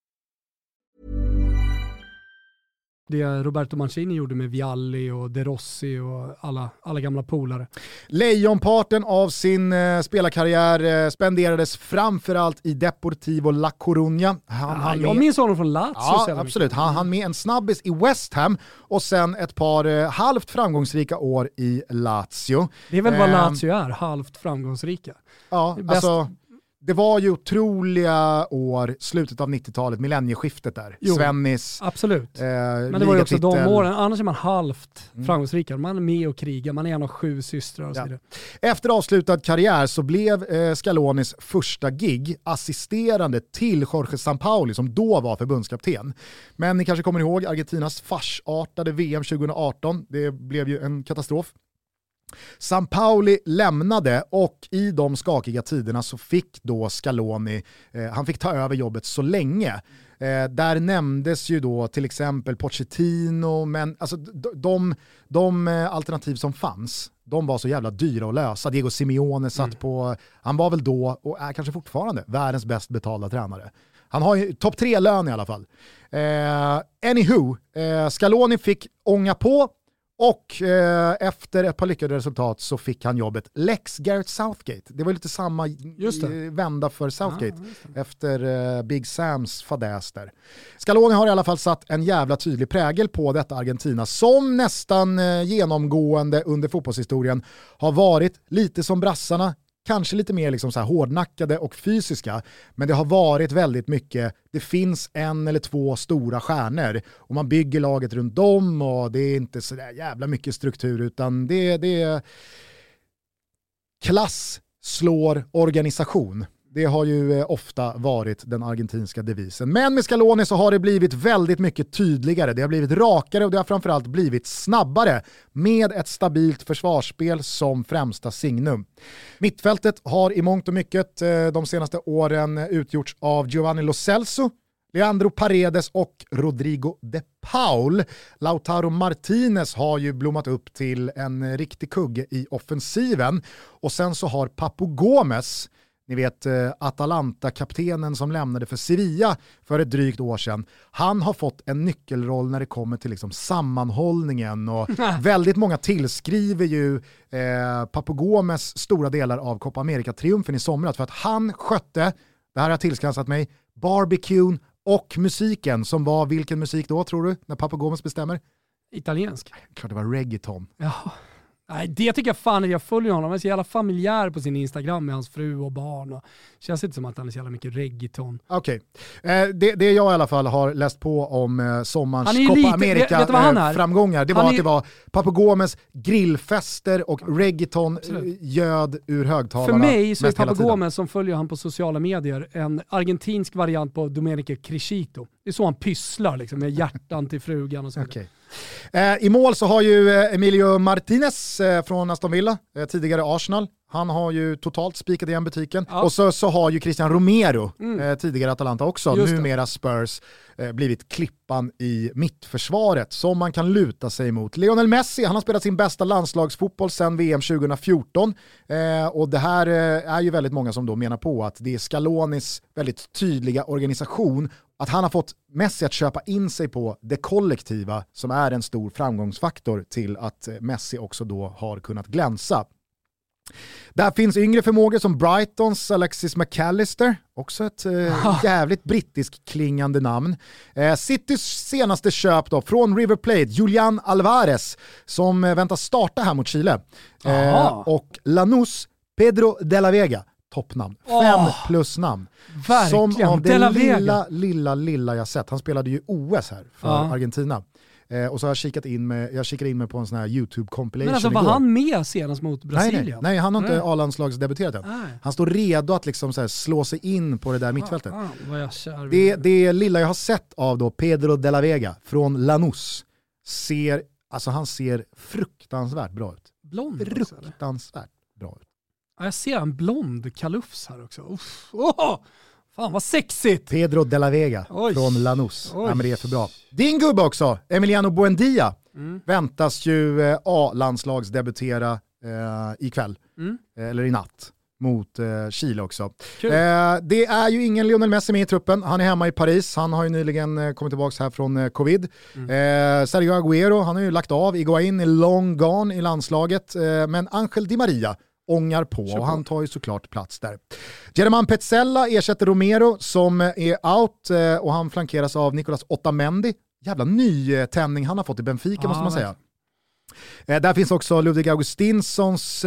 Det Roberto Mancini gjorde med Vialli och De Rossi och alla gamla polare. Lejonparten av sin spelarkarriär spenderades framförallt i Deportivo La Coruña. Jag minns honom från Lazio. Ja, absolut. Han med en snabbis i West Ham och sen ett par halvt framgångsrika år i Lazio. Det är väl vad Lazio är, halvt framgångsrika. Ja, alltså... Det var ju otroliga år, slutet av 90-talet, millennieskiftet där. Jo, Svennis. Absolut. Men det var ju också de åren, annars är man halvt framgångsrika. Man är med och krigar, man är en av 7 systrar och så vidare. Efter avslutad karriär så blev Scalonis första gig assisterande till Jorge Sampaoli som då var förbundskapten. Men ni kanske kommer ihåg Argentinas farsartade VM 2018. Det blev ju en katastrof. Sampaoli lämnade och i de skakiga tiderna så fick då Scaloni, han fick ta över jobbet så länge. Där nämndes ju då till exempel Pochettino, men alltså de alternativ som fanns, de var så jävla dyra att lösa. Diego Simeone satt på, han var väl då och är kanske fortfarande världens bäst betalda tränare. Han har ju topp 3-lön i alla fall. Anywho, Scaloni fick ånga på. Och efter ett par lyckade resultat så fick han jobbet Lex Gareth Southgate. Det var lite samma vända för Southgate efter Big Sams fadäs där. Scaloni har i alla fall satt en jävla tydlig prägel på detta Argentina som nästan genomgående under fotbollshistorien har varit lite som brassarna. Kanske lite mer liksom så här hårdnackade och fysiska, men det har varit väldigt mycket, det finns 1 eller 2 stora stjärnor och man bygger laget runt dem och det är inte så där jävla mycket struktur utan det är klass slår organisation. Det har ju ofta varit den argentinska devisen. Men med Scaloni så har det blivit väldigt mycket tydligare. Det har blivit rakare och det har framförallt blivit snabbare med ett stabilt försvarsspel som främsta signum. Mittfältet har i mångt och mycket de senaste åren utgjorts av Giovanni Lo Celso, Leandro Paredes och Rodrigo de Paul. Lautaro Martinez har ju blommat upp till en riktig kugge i offensiven. Och sen så har Papu Gómez, ni vet Atalanta-kaptenen som lämnade för Sevilla för ett drygt år sedan. Han har fått en nyckelroll när det kommer till liksom sammanhållningen och väldigt många tillskriver ju Papu Gómez stora delar av Copa America-triumfen i somras för att han skötte, det här har tillskansat mig, barbecuen och musiken som var, vilken musik då tror du när Papu Gómez bestämmer? Italiensk. Klart det var reggaeton. Ja. Nej, det tycker jag fan att jag följer honom. Han är så jävla familjär på sin Instagram med hans fru och barn. Och känns inte som att han är så jävla mycket reggaeton. Okej. Det jag i alla fall har läst på om sommarens Copa America-framgångar, det var att det var Papu Gomes grillfester och reggaeton göd ur högtalarna. För mig så är Papu Gomes, som följer han på sociala medier, en argentinsk variant på Domenico Crescito. Det är så han pysslar liksom, med hjärtan till frugan och så vidare. I mål så har ju Emilio Martinez från Aston Villa, tidigare Arsenal. Han har ju totalt spikat igen butiken. Ja. Och så har ju Christian Romero, tidigare Atalanta också, numera Spurs, blivit klippan i mittförsvaret som man kan luta sig mot. Lionel Messi, han har spelat sin bästa landslagsfotboll sedan VM 2014. Och det här är ju väldigt många som då menar på att det är Scalonis väldigt tydliga organisation, att han har fått Messi att köpa in sig på det kollektiva som är en stor framgångsfaktor till att Messi också då har kunnat glänsa. Där finns yngre förmågor som Brightons Alexis McAllister, också ett jävligt brittisk klingande namn. Citys senaste köp då från River Plate, Julian Alvarez, som väntas starta här mot Chile. Och Lanús, Pedro de la Vega, toppnamn. 5+ namn. Verkligen. Som av det lilla jag sett. Han spelade ju OS här för Argentina. Och så har jag kikat in mig på en sån här YouTube-compilation. Men alltså var han med senast mot Brasilien? Nej, han har inte A-landslagsdebuterat än. Han står redo att liksom så här slå sig in på det där mittfältet. Det lilla jag har sett av då Pedro de la Vega från Lanús han ser fruktansvärt bra ut. Blond? Fruktansvärt bra ut. Ja, jag ser en blond kalufs här också. Fan vad sexigt! Pedro de la Vega från Lanús. Ja, men det är för bra. Din gubbe också, Emiliano Buendia, väntas ju A-landslagsdebutera ikväll. Eller i natt. Mot Chile också. Det är ju ingen Lionel Messi med i truppen. Han är hemma i Paris. Han har ju nyligen kommit tillbaka här från covid. Sergio Agüero, han har ju lagt av. Higuain är long gone i landslaget. Men Ángel Di Maria ångar på och han tar ju såklart plats där. Germán Petzela ersätter Romero som är out och han flankeras av Nicolas Otamendi. Jävla ny tändning han har fått i Benfica måste man säga. Där finns också Ludvig Augustinssons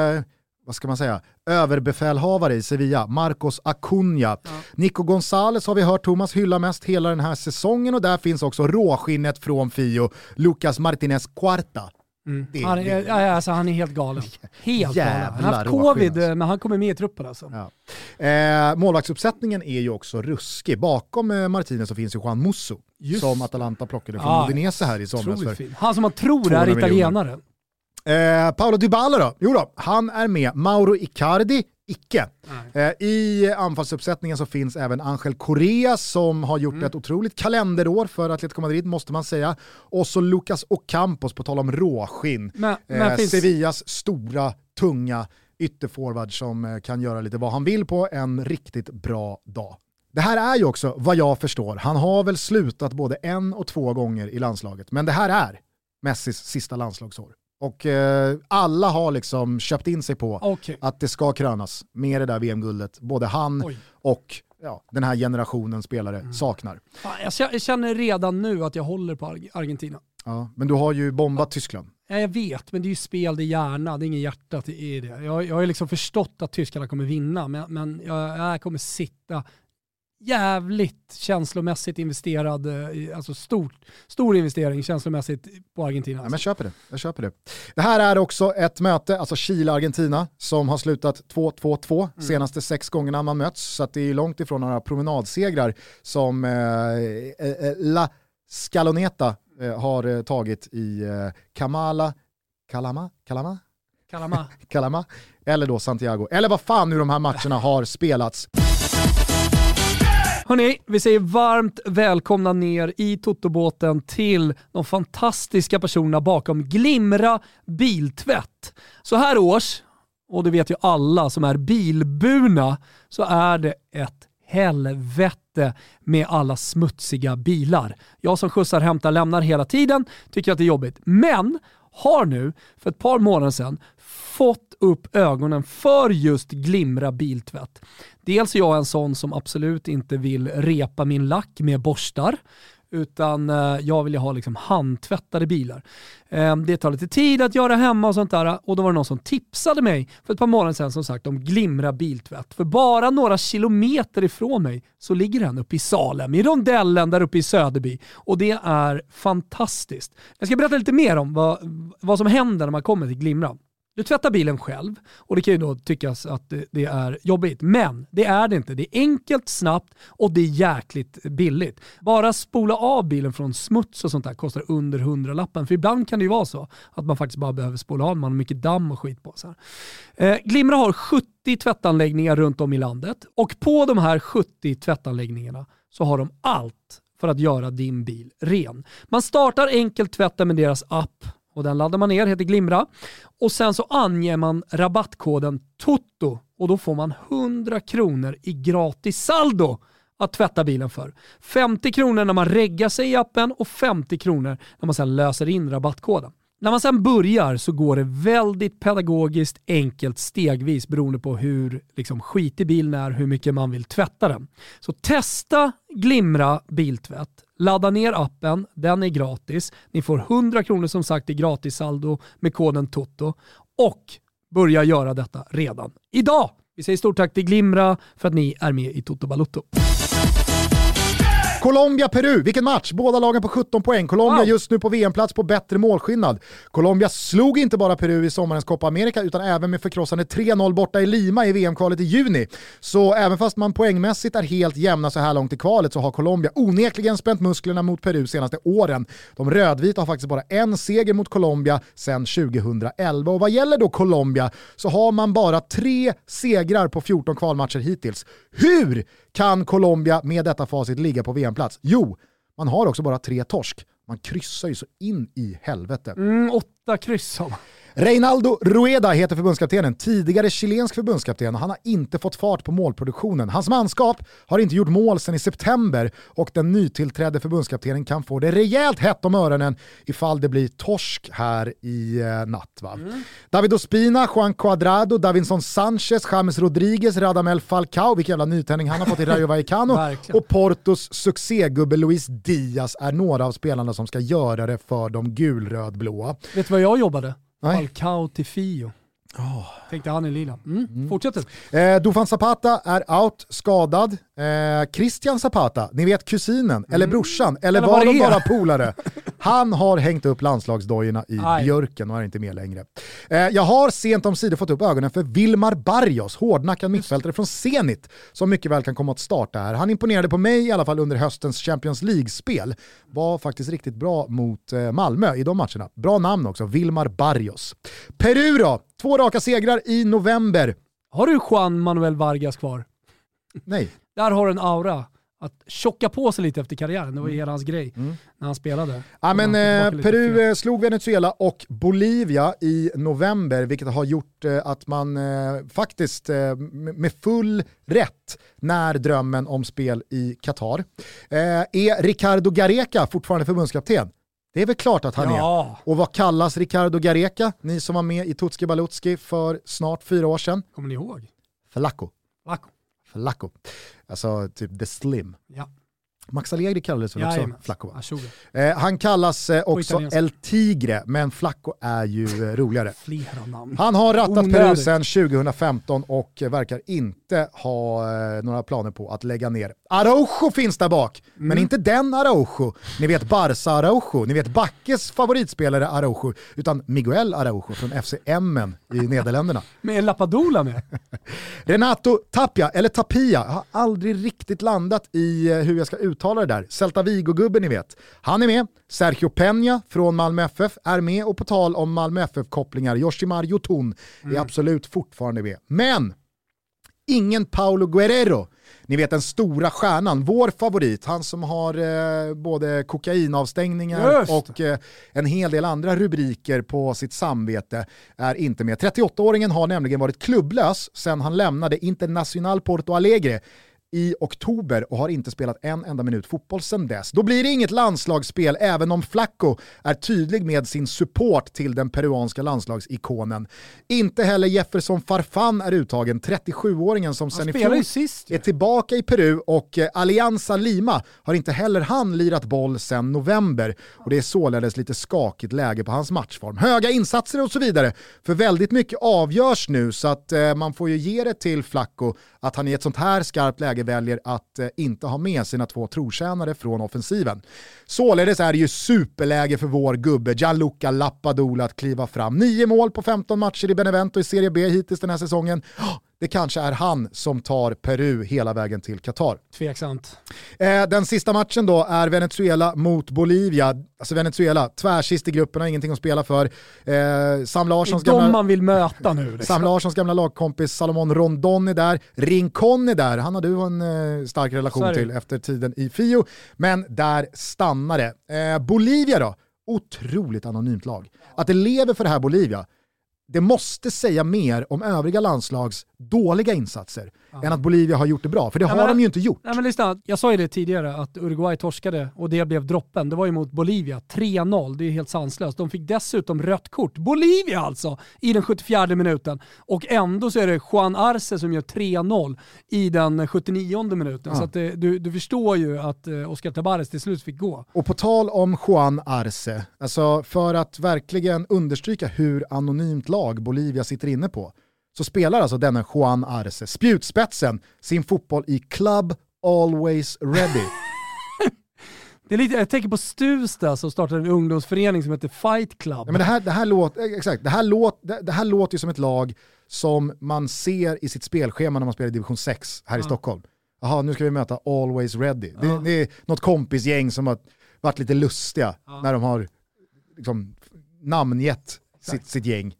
överbefälhavare i Sevilla, Marcos Acuna. Nico González har vi hört Thomas hylla mest hela den här säsongen och där finns också råskinnet från Fio, Lucas Martinez Cuarta. Han är helt galen. Helt galen. Han har haft covid, alltså. Men han kommer med i truppen alltså. Målvaktsuppsättningen är ju också ruskig. Bakom Martinez så finns ju Juan Musso som Atalanta plockade från Udinese här i somras. Han som man tror är italienare. Paolo Dybala då? Jo då, han är med. Mauro Icardi, icke. I anfallsuppsättningen så finns även Angel Correa som har gjort ett otroligt kalenderår för Atletico Madrid måste man säga. Och så Lucas Ocampos, på tal om råskinn. Sevillas stora, tunga ytterforward som kan göra lite vad han vill på en riktigt bra dag. Det här är ju också, vad jag förstår, han har väl slutat både 1 och 2 gånger i landslaget. Men det här är Messis sista landslagsår. Och alla har liksom köpt in sig på att det ska krönas med det där VM-guldet. Både han och den här generationen spelare saknar. Jag känner redan nu att jag håller på Argentina. Ja, men du har ju bombat Tyskland. Ja, jag vet, men det är ju spel, det är hjärna, det är ingen hjärta i det. Jag har liksom förstått att tyskarna kommer vinna, men jag kommer sitta jävligt känslomässigt investerad, alltså stor investering känslomässigt på Argentina. Ja, men jag köper det. Det här är också ett möte, alltså Chile-Argentina, som har slutat 2-2-2 senaste 6 gångerna man möts, så att det är långt ifrån några promenadsegrar som La Scaloneta har tagit i Calama eller då Santiago, eller vad fan nu de här matcherna har spelats. Hörrni, vi säger varmt välkomna ner i Totobåten till de fantastiska personerna bakom Glimra Biltvätt. Så här års, och det vet ju alla som är bilburna, så är det ett helvete med alla smutsiga bilar. Jag som skjutsar, hämtar, lämnar hela tiden tycker att det är jobbigt. Men har nu för ett par månader sedan fått upp ögonen för just Glimra Biltvätt. Dels är jag en sån som absolut inte vill repa min lack med borstar, utan jag vill ju ha liksom handtvättade bilar. Det tar lite tid att göra hemma och sånt där, och då var det någon som tipsade mig för ett par månader sedan som sagt om Glimra biltvätt. För bara några kilometer ifrån mig så ligger den uppe i Salem, i rondellen där uppe i Söderby, och det är fantastiskt. Jag ska berätta lite mer om vad som händer när man kommer till Glimra. Du tvättar bilen själv och det kan ju då tyckas att det är jobbigt. Men det är det inte. Det är enkelt, snabbt och det är jäkligt billigt. Bara spola av bilen från smuts och sånt där kostar under 100-lappen. För ibland kan det ju vara så att man faktiskt bara behöver spola av. Man har mycket damm och skit på sig. Glimra har 70 tvättanläggningar runt om i landet. Och på de här 70 tvättanläggningarna så har de allt för att göra din bil ren. Man startar enkelt tvätten med deras app. Och den laddar man ner, heter Glimra. Och sen så anger man rabattkoden TOTO. Och då får man 100 kronor i gratis saldo att tvätta bilen för. 50 kronor när man reggar sig i appen och 50 kronor när man sen löser in rabattkoden. När man sen börjar så går det väldigt pedagogiskt, enkelt, stegvis beroende på hur liksom, skitig bilen är, hur mycket man vill tvätta den. Så testa Glimra biltvätt. Ladda ner appen, den är gratis. Ni får 100 kronor som sagt i gratis saldo med koden TOTO och börja göra detta redan idag. Vi säger stort tack till Glimra för att ni är med i Toto Balotto. Colombia-Peru, vilken match! Båda lagen på 17 poäng. Colombia just nu på VM-plats på bättre målskillnad. Colombia slog inte bara Peru i sommarens Copa America utan även med förkrossande 3-0 borta i Lima i VM-kvalet i juni. Så även fast man poängmässigt är helt jämna så här långt i kvalet så har Colombia onekligen spänt musklerna mot Peru senaste åren. De rödvita har faktiskt bara en seger mot Colombia sedan 2011. Och vad gäller då Colombia så har man bara 3 segrar på 14 kvalmatcher hittills. Hur kan Colombia med detta facit ligga på VM-plats? Jo, man har också bara 3 torsk. Man kryssar ju så in i helvete. 8 kryss. Reinaldo Rueda heter förbundskaptenen, tidigare chilensk förbundskapten, och han har inte fått fart på målproduktionen. Hans manskap har inte gjort mål sedan i september och den nytillträdde förbundskaptenen kan få det rejält hett om öronen ifall det blir torsk här i natt. Va? David Ospina, Juan Cuadrado, Davinson Sanchez, James Rodriguez, Radamel Falcao, vilken jävla nytändning han har fått i Rayo Vallecano och Portos succégubbe Luis Diaz är några av spelarna som ska göra det för de gulrödblåa. Vet du vad jag jobbade? Falcao till Fio. Tänkte han är lila. Fortsätter. Dufan Zapata är out, skadad. Christian Zapata, ni vet kusinen, eller brorsan, eller var de bara polare. Han har hängt upp landslagsdojorna i björken och är inte med längre. Jag har sent om sidor fått upp ögonen för Wilmar Barrios, hårdnackad mittfältare från Zenit, som mycket väl kan komma att starta här. Han imponerade på mig i alla fall under höstens Champions League-spel. Var faktiskt riktigt bra mot Malmö i de matcherna. Bra namn också, Wilmar Barrios. Peru då, 2 raka segrar i november. Har du Juan Manuel Vargas kvar? Nej. Där har en aura att tjocka på sig lite efter karriären. Det var hela hans grej när han spelade. Ja, men Peru slog Venezuela och Bolivia i november, vilket har gjort att man faktiskt med full rätt när drömmen om spel i Qatar. Är Ricardo Gareca fortfarande förbundskapten? Det är väl klart att han är. Och vad kallas Ricardo Gareca? Ni som var med i Tutski Balutski för snart 4 år sedan. Kommer ni ihåg? Flacco. Alltså typ The Slim. Ja. Max Allegri kallades väl också Flacco. Han kallas också El Tigre, men Flacco är ju roligare. Flera namn. Han har rattat Peru sedan 2015 och verkar inte ha några planer på att lägga ner. Araujo finns där bak, men inte den Araujo. Ni vet Barca Araujo, ni vet Backes favoritspelare Araujo, utan Miguel Araujo från FC Emmen i Nederländerna. Med Lapadula med. Renato Tapia, eller Tapia, har aldrig riktigt landat i hur jag ska uttala det där. Celta Vigo-gubben ni vet. Han är med. Sergio Peña från Malmö FF är med, och på tal om Malmö FF-kopplingar, Yoshimar Yotun är absolut fortfarande med. Men ingen Paulo Guerrero. Ni vet den stora stjärnan, vår favorit, han som har både kokainavstängningar och en hel del andra rubriker på sitt samvete, är inte med. 38-åringen har nämligen varit klubblös sedan han lämnade Internacional Porto Alegre i oktober och har inte spelat en enda minut fotboll sedan dess. Då blir det inget landslagsspel även om Flacco är tydlig med sin support till den peruanska landslagsikonen. Inte heller Jefferson Farfán är uttagen, 37-åringen som sen i fjol är tillbaka i Peru, och Alianza Lima har inte heller han lirat boll sedan november, och det är således lite skakigt läge på hans matchform. Höga insatser och så vidare, för väldigt mycket avgörs nu, så att man får ju ge det till Flacco att han i ett sånt här skarpt läge väljer att inte ha med sina 2 trotjänare från offensiven. Således är det ju superläge för vår gubbe Gianluca Lapadula att kliva fram. 9 mål på 15 matcher i Benevento i Serie B hittills den här säsongen. Det kanske är han som tar Peru hela vägen till Qatar. Tveksamt. Den sista matchen då är Venezuela mot Bolivia. Alltså Venezuela, tvärsist i gruppen, har ingenting att spela för. Sam Larssons gamla lagkompis Salomon Rondon är där. Rincon är där. Han har du en stark relation till efter tiden i Fio. Men där stannar det. Bolivia då? Otroligt anonymt lag. Att det lever för det här Bolivia, det måste säga mer om övriga landslags dåliga insatser än att Bolivia har gjort det bra. För det har de ju inte gjort. Nej, men lyssna, jag sa ju det tidigare att Uruguay torskade och det blev droppen. Det var ju mot Bolivia. 3-0, det är helt sanslöst. De fick dessutom rött kort. Bolivia alltså, i den 74 minuten. Och ändå så är det Juan Arce som gör 3-0 i den 79 minuten. Så att du förstår ju att Oscar Tabares till slut fick gå. Och på tal om Juan Arce, alltså för att verkligen understryka hur anonymt lag Bolivia sitter inne på, så spelar alltså denna Juan Arce, spjutspetsen, sin fotboll i Club Always Ready. Det är lite, jag tänker på Stuvsta som startade en ungdomsförening som heter Fight Club. Ja, men det här låter ju som ett lag som man ser i sitt spelschema när man spelar i division 6 här i Stockholm. Jaha, nu ska vi möta Always Ready. Det är något kompisgäng som har varit lite lustiga när de har liksom namngett sitt gäng.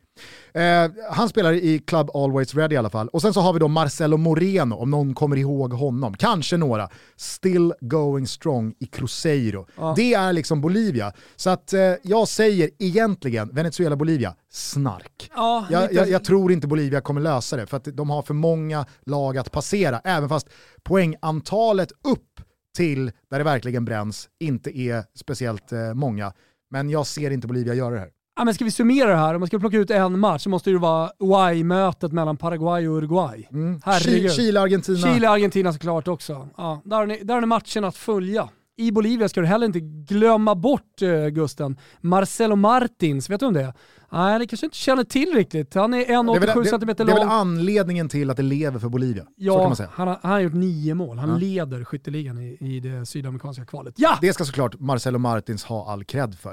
Han spelar i Club Always Ready i alla fall. Och sen så har vi då Marcelo Moreno, om någon kommer ihåg honom. Kanske några. Still going strong i Cruzeiro. Det är liksom Bolivia. Så att jag säger egentligen Venezuela-Bolivia, snark. Jag tror inte Bolivia kommer lösa det, för att de har för många lag att passera. Även fast poängantalet upp till där det verkligen bränns inte är speciellt många. Men jag ser inte Bolivia göra det här. Ja, men ska vi summera det här? Om man ska plocka ut en match så måste det vara Y-mötet mellan Paraguay och Uruguay. Chile-Argentina såklart också. Ja, där är matchen att följa. I Bolivia ska du heller inte glömma bort Gusten. Marcelo Martins, vet du om det? Nej, det kanske inte känner till riktigt. Han är 1,87 cm lång. Det är väl anledningen till att det lever för Bolivia. Ja, så kan man säga. Han har gjort 9 mål. Han leder skytteligan i det sydamerikanska kvalet. Ja! Det ska såklart Marcelo Martins ha all cred för.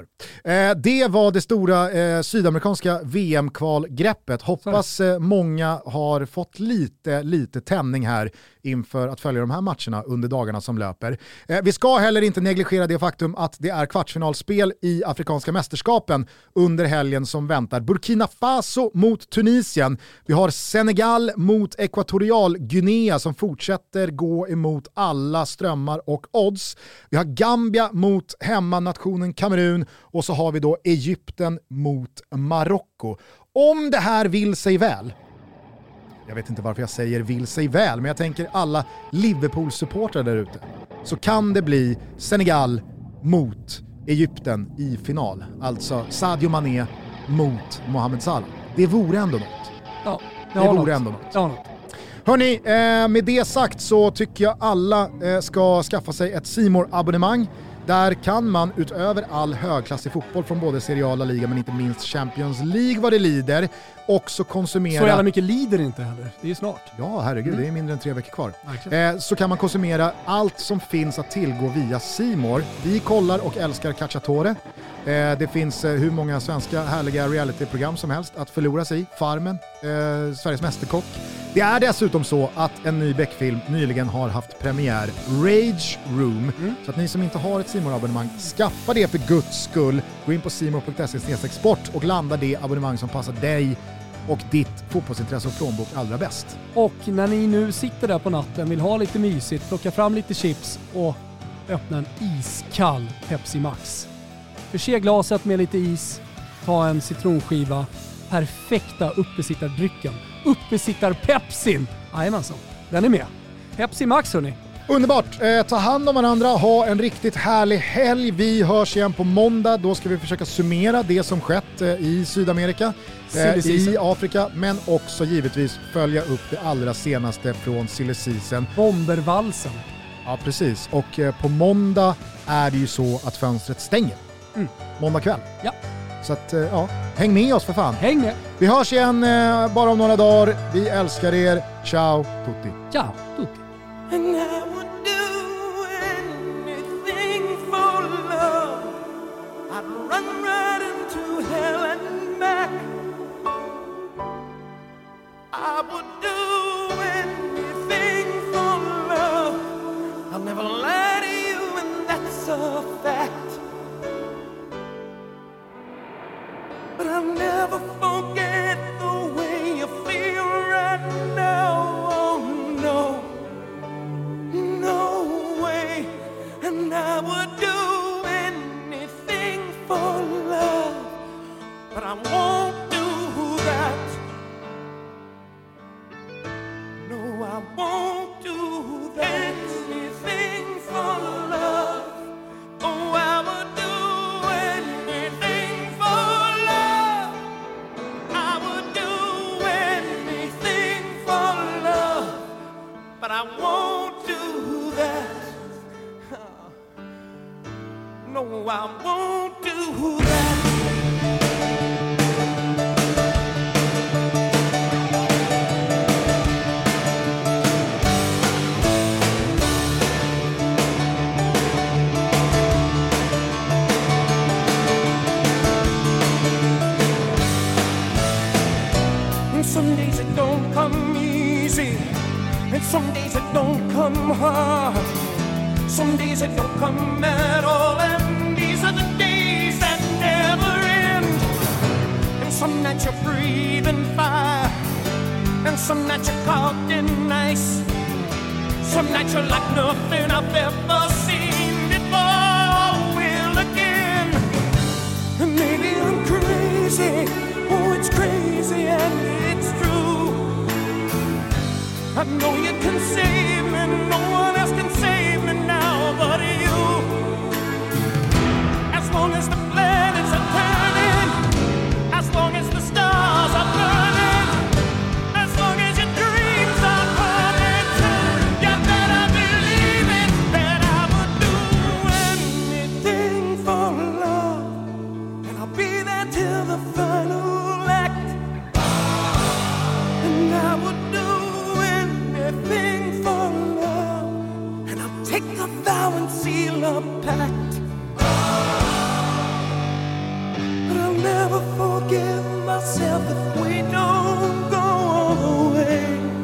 Det var det stora sydamerikanska VM-kvalgreppet. Hoppas många har fått lite tändning här inför att följa de här matcherna under dagarna som löper. Vi ska heller inte negligera det faktum att det är kvartsfinalspel i Afrikanska mästerskapen under helgen som väntar. Burkina Faso mot Tunisien. Vi har Senegal mot Ekvatorialguinea som fortsätter gå emot alla strömmar och odds. Vi har Gambia mot hemmanationen Kamerun, och så har vi då Egypten mot Marocko. Om det här vill sig väl, jag vet inte varför jag säger vill sig väl, men jag tänker alla Liverpool-supportrar där ute, så kan det bli Senegal mot Egypten i final. Alltså Sadio Mané mot Mohamed Salah. Det vore ändå något. Ja, det vore ändå något. Hörrni, med det sagt så tycker jag alla ska skaffa sig ett C More-abonnemang. Där kan man utöver all högklassig fotboll från både Serie A, La Liga men inte minst Champions League vad det lider, också konsumera... Så jävla mycket lider inte heller, det är ju snart. Ja, herregud, det är mindre än 3 veckor kvar. Så kan man konsumera allt som finns att tillgå via C More. Vi kollar och älskar Cacciatore. Det finns hur många svenska härliga realityprogram som helst att förlora sig i. Farmen, Sveriges Mästerkock. Det är dessutom så att en ny Beck-film nyligen har haft premiär, Rage Room. Så att ni som inte har ett C More-abonnemang, skaffa det för Guds skull. Gå in på cmore.se/sport och landa det abonnemang som passar dig och ditt fotbollsintresse och plånbok allra bäst. Och när ni nu sitter där på natten, vill ha lite mysigt, plocka fram lite chips och öppna en iskall Pepsi Max. Förse glaset med lite is, ta en citronskiva, perfekta uppesittardrycken. Uppesittar Pepsin! Jajamensan, den är med. Pepsi Max hörni. Underbart! Ta hand om varandra, ha en riktigt härlig helg. Vi hörs igen på måndag. Då ska vi försöka summera det som skett i Sydamerika, i Afrika, men också givetvis följa upp det allra senaste från silly season. Bombervalsen. Ja, precis. Och på måndag är det ju så att fönstret stänger. Måndag kväll. Ja. Så att, ja, häng med oss för fan. Häng med. Vi hörs igen bara om några dagar. Vi älskar er. Ciao tutti. Ciao tutti. And I would do anything for love. I'd run right into hell and back. I would do anything for love. I'll never lie to you, and that's a fact. But I'll never forget the way you feel right now. Oh no. No way, and I would do anything for love, but I won't do that. No, I won't do that. Anything for love. Oh, I would do anything for love. I would do anything for love, but I won't. No, I won't do that. And some days it don't come easy, and some days it don't come hard. Some days it don't come at all, and these are the days that never end. And some nights you're breathing fire, and some nights you're caught in ice. Some nights you're like nothing I've ever seen before or will again. And maybe I'm crazy, oh it's crazy and it's true. I know you can save me, no one else can save me now but you. As long as the planets are turning, as long as the stars are burning, as long as your dreams are coming true, you better believe it, that I would do anything for love. And I'll be there till the final act. And I would do anything for love, and I'll take a vow and seal a pact. But I'll never forgive myself if we don't go all the way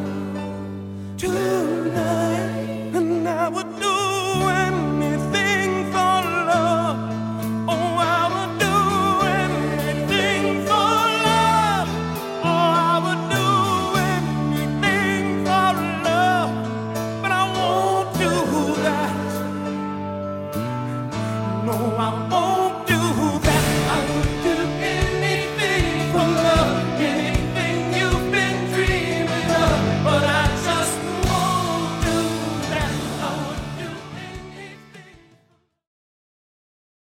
tonight. And I would do anything for love. Oh, I would do anything for love. Oh, I would do anything for love, but I won't do that. No, I won't.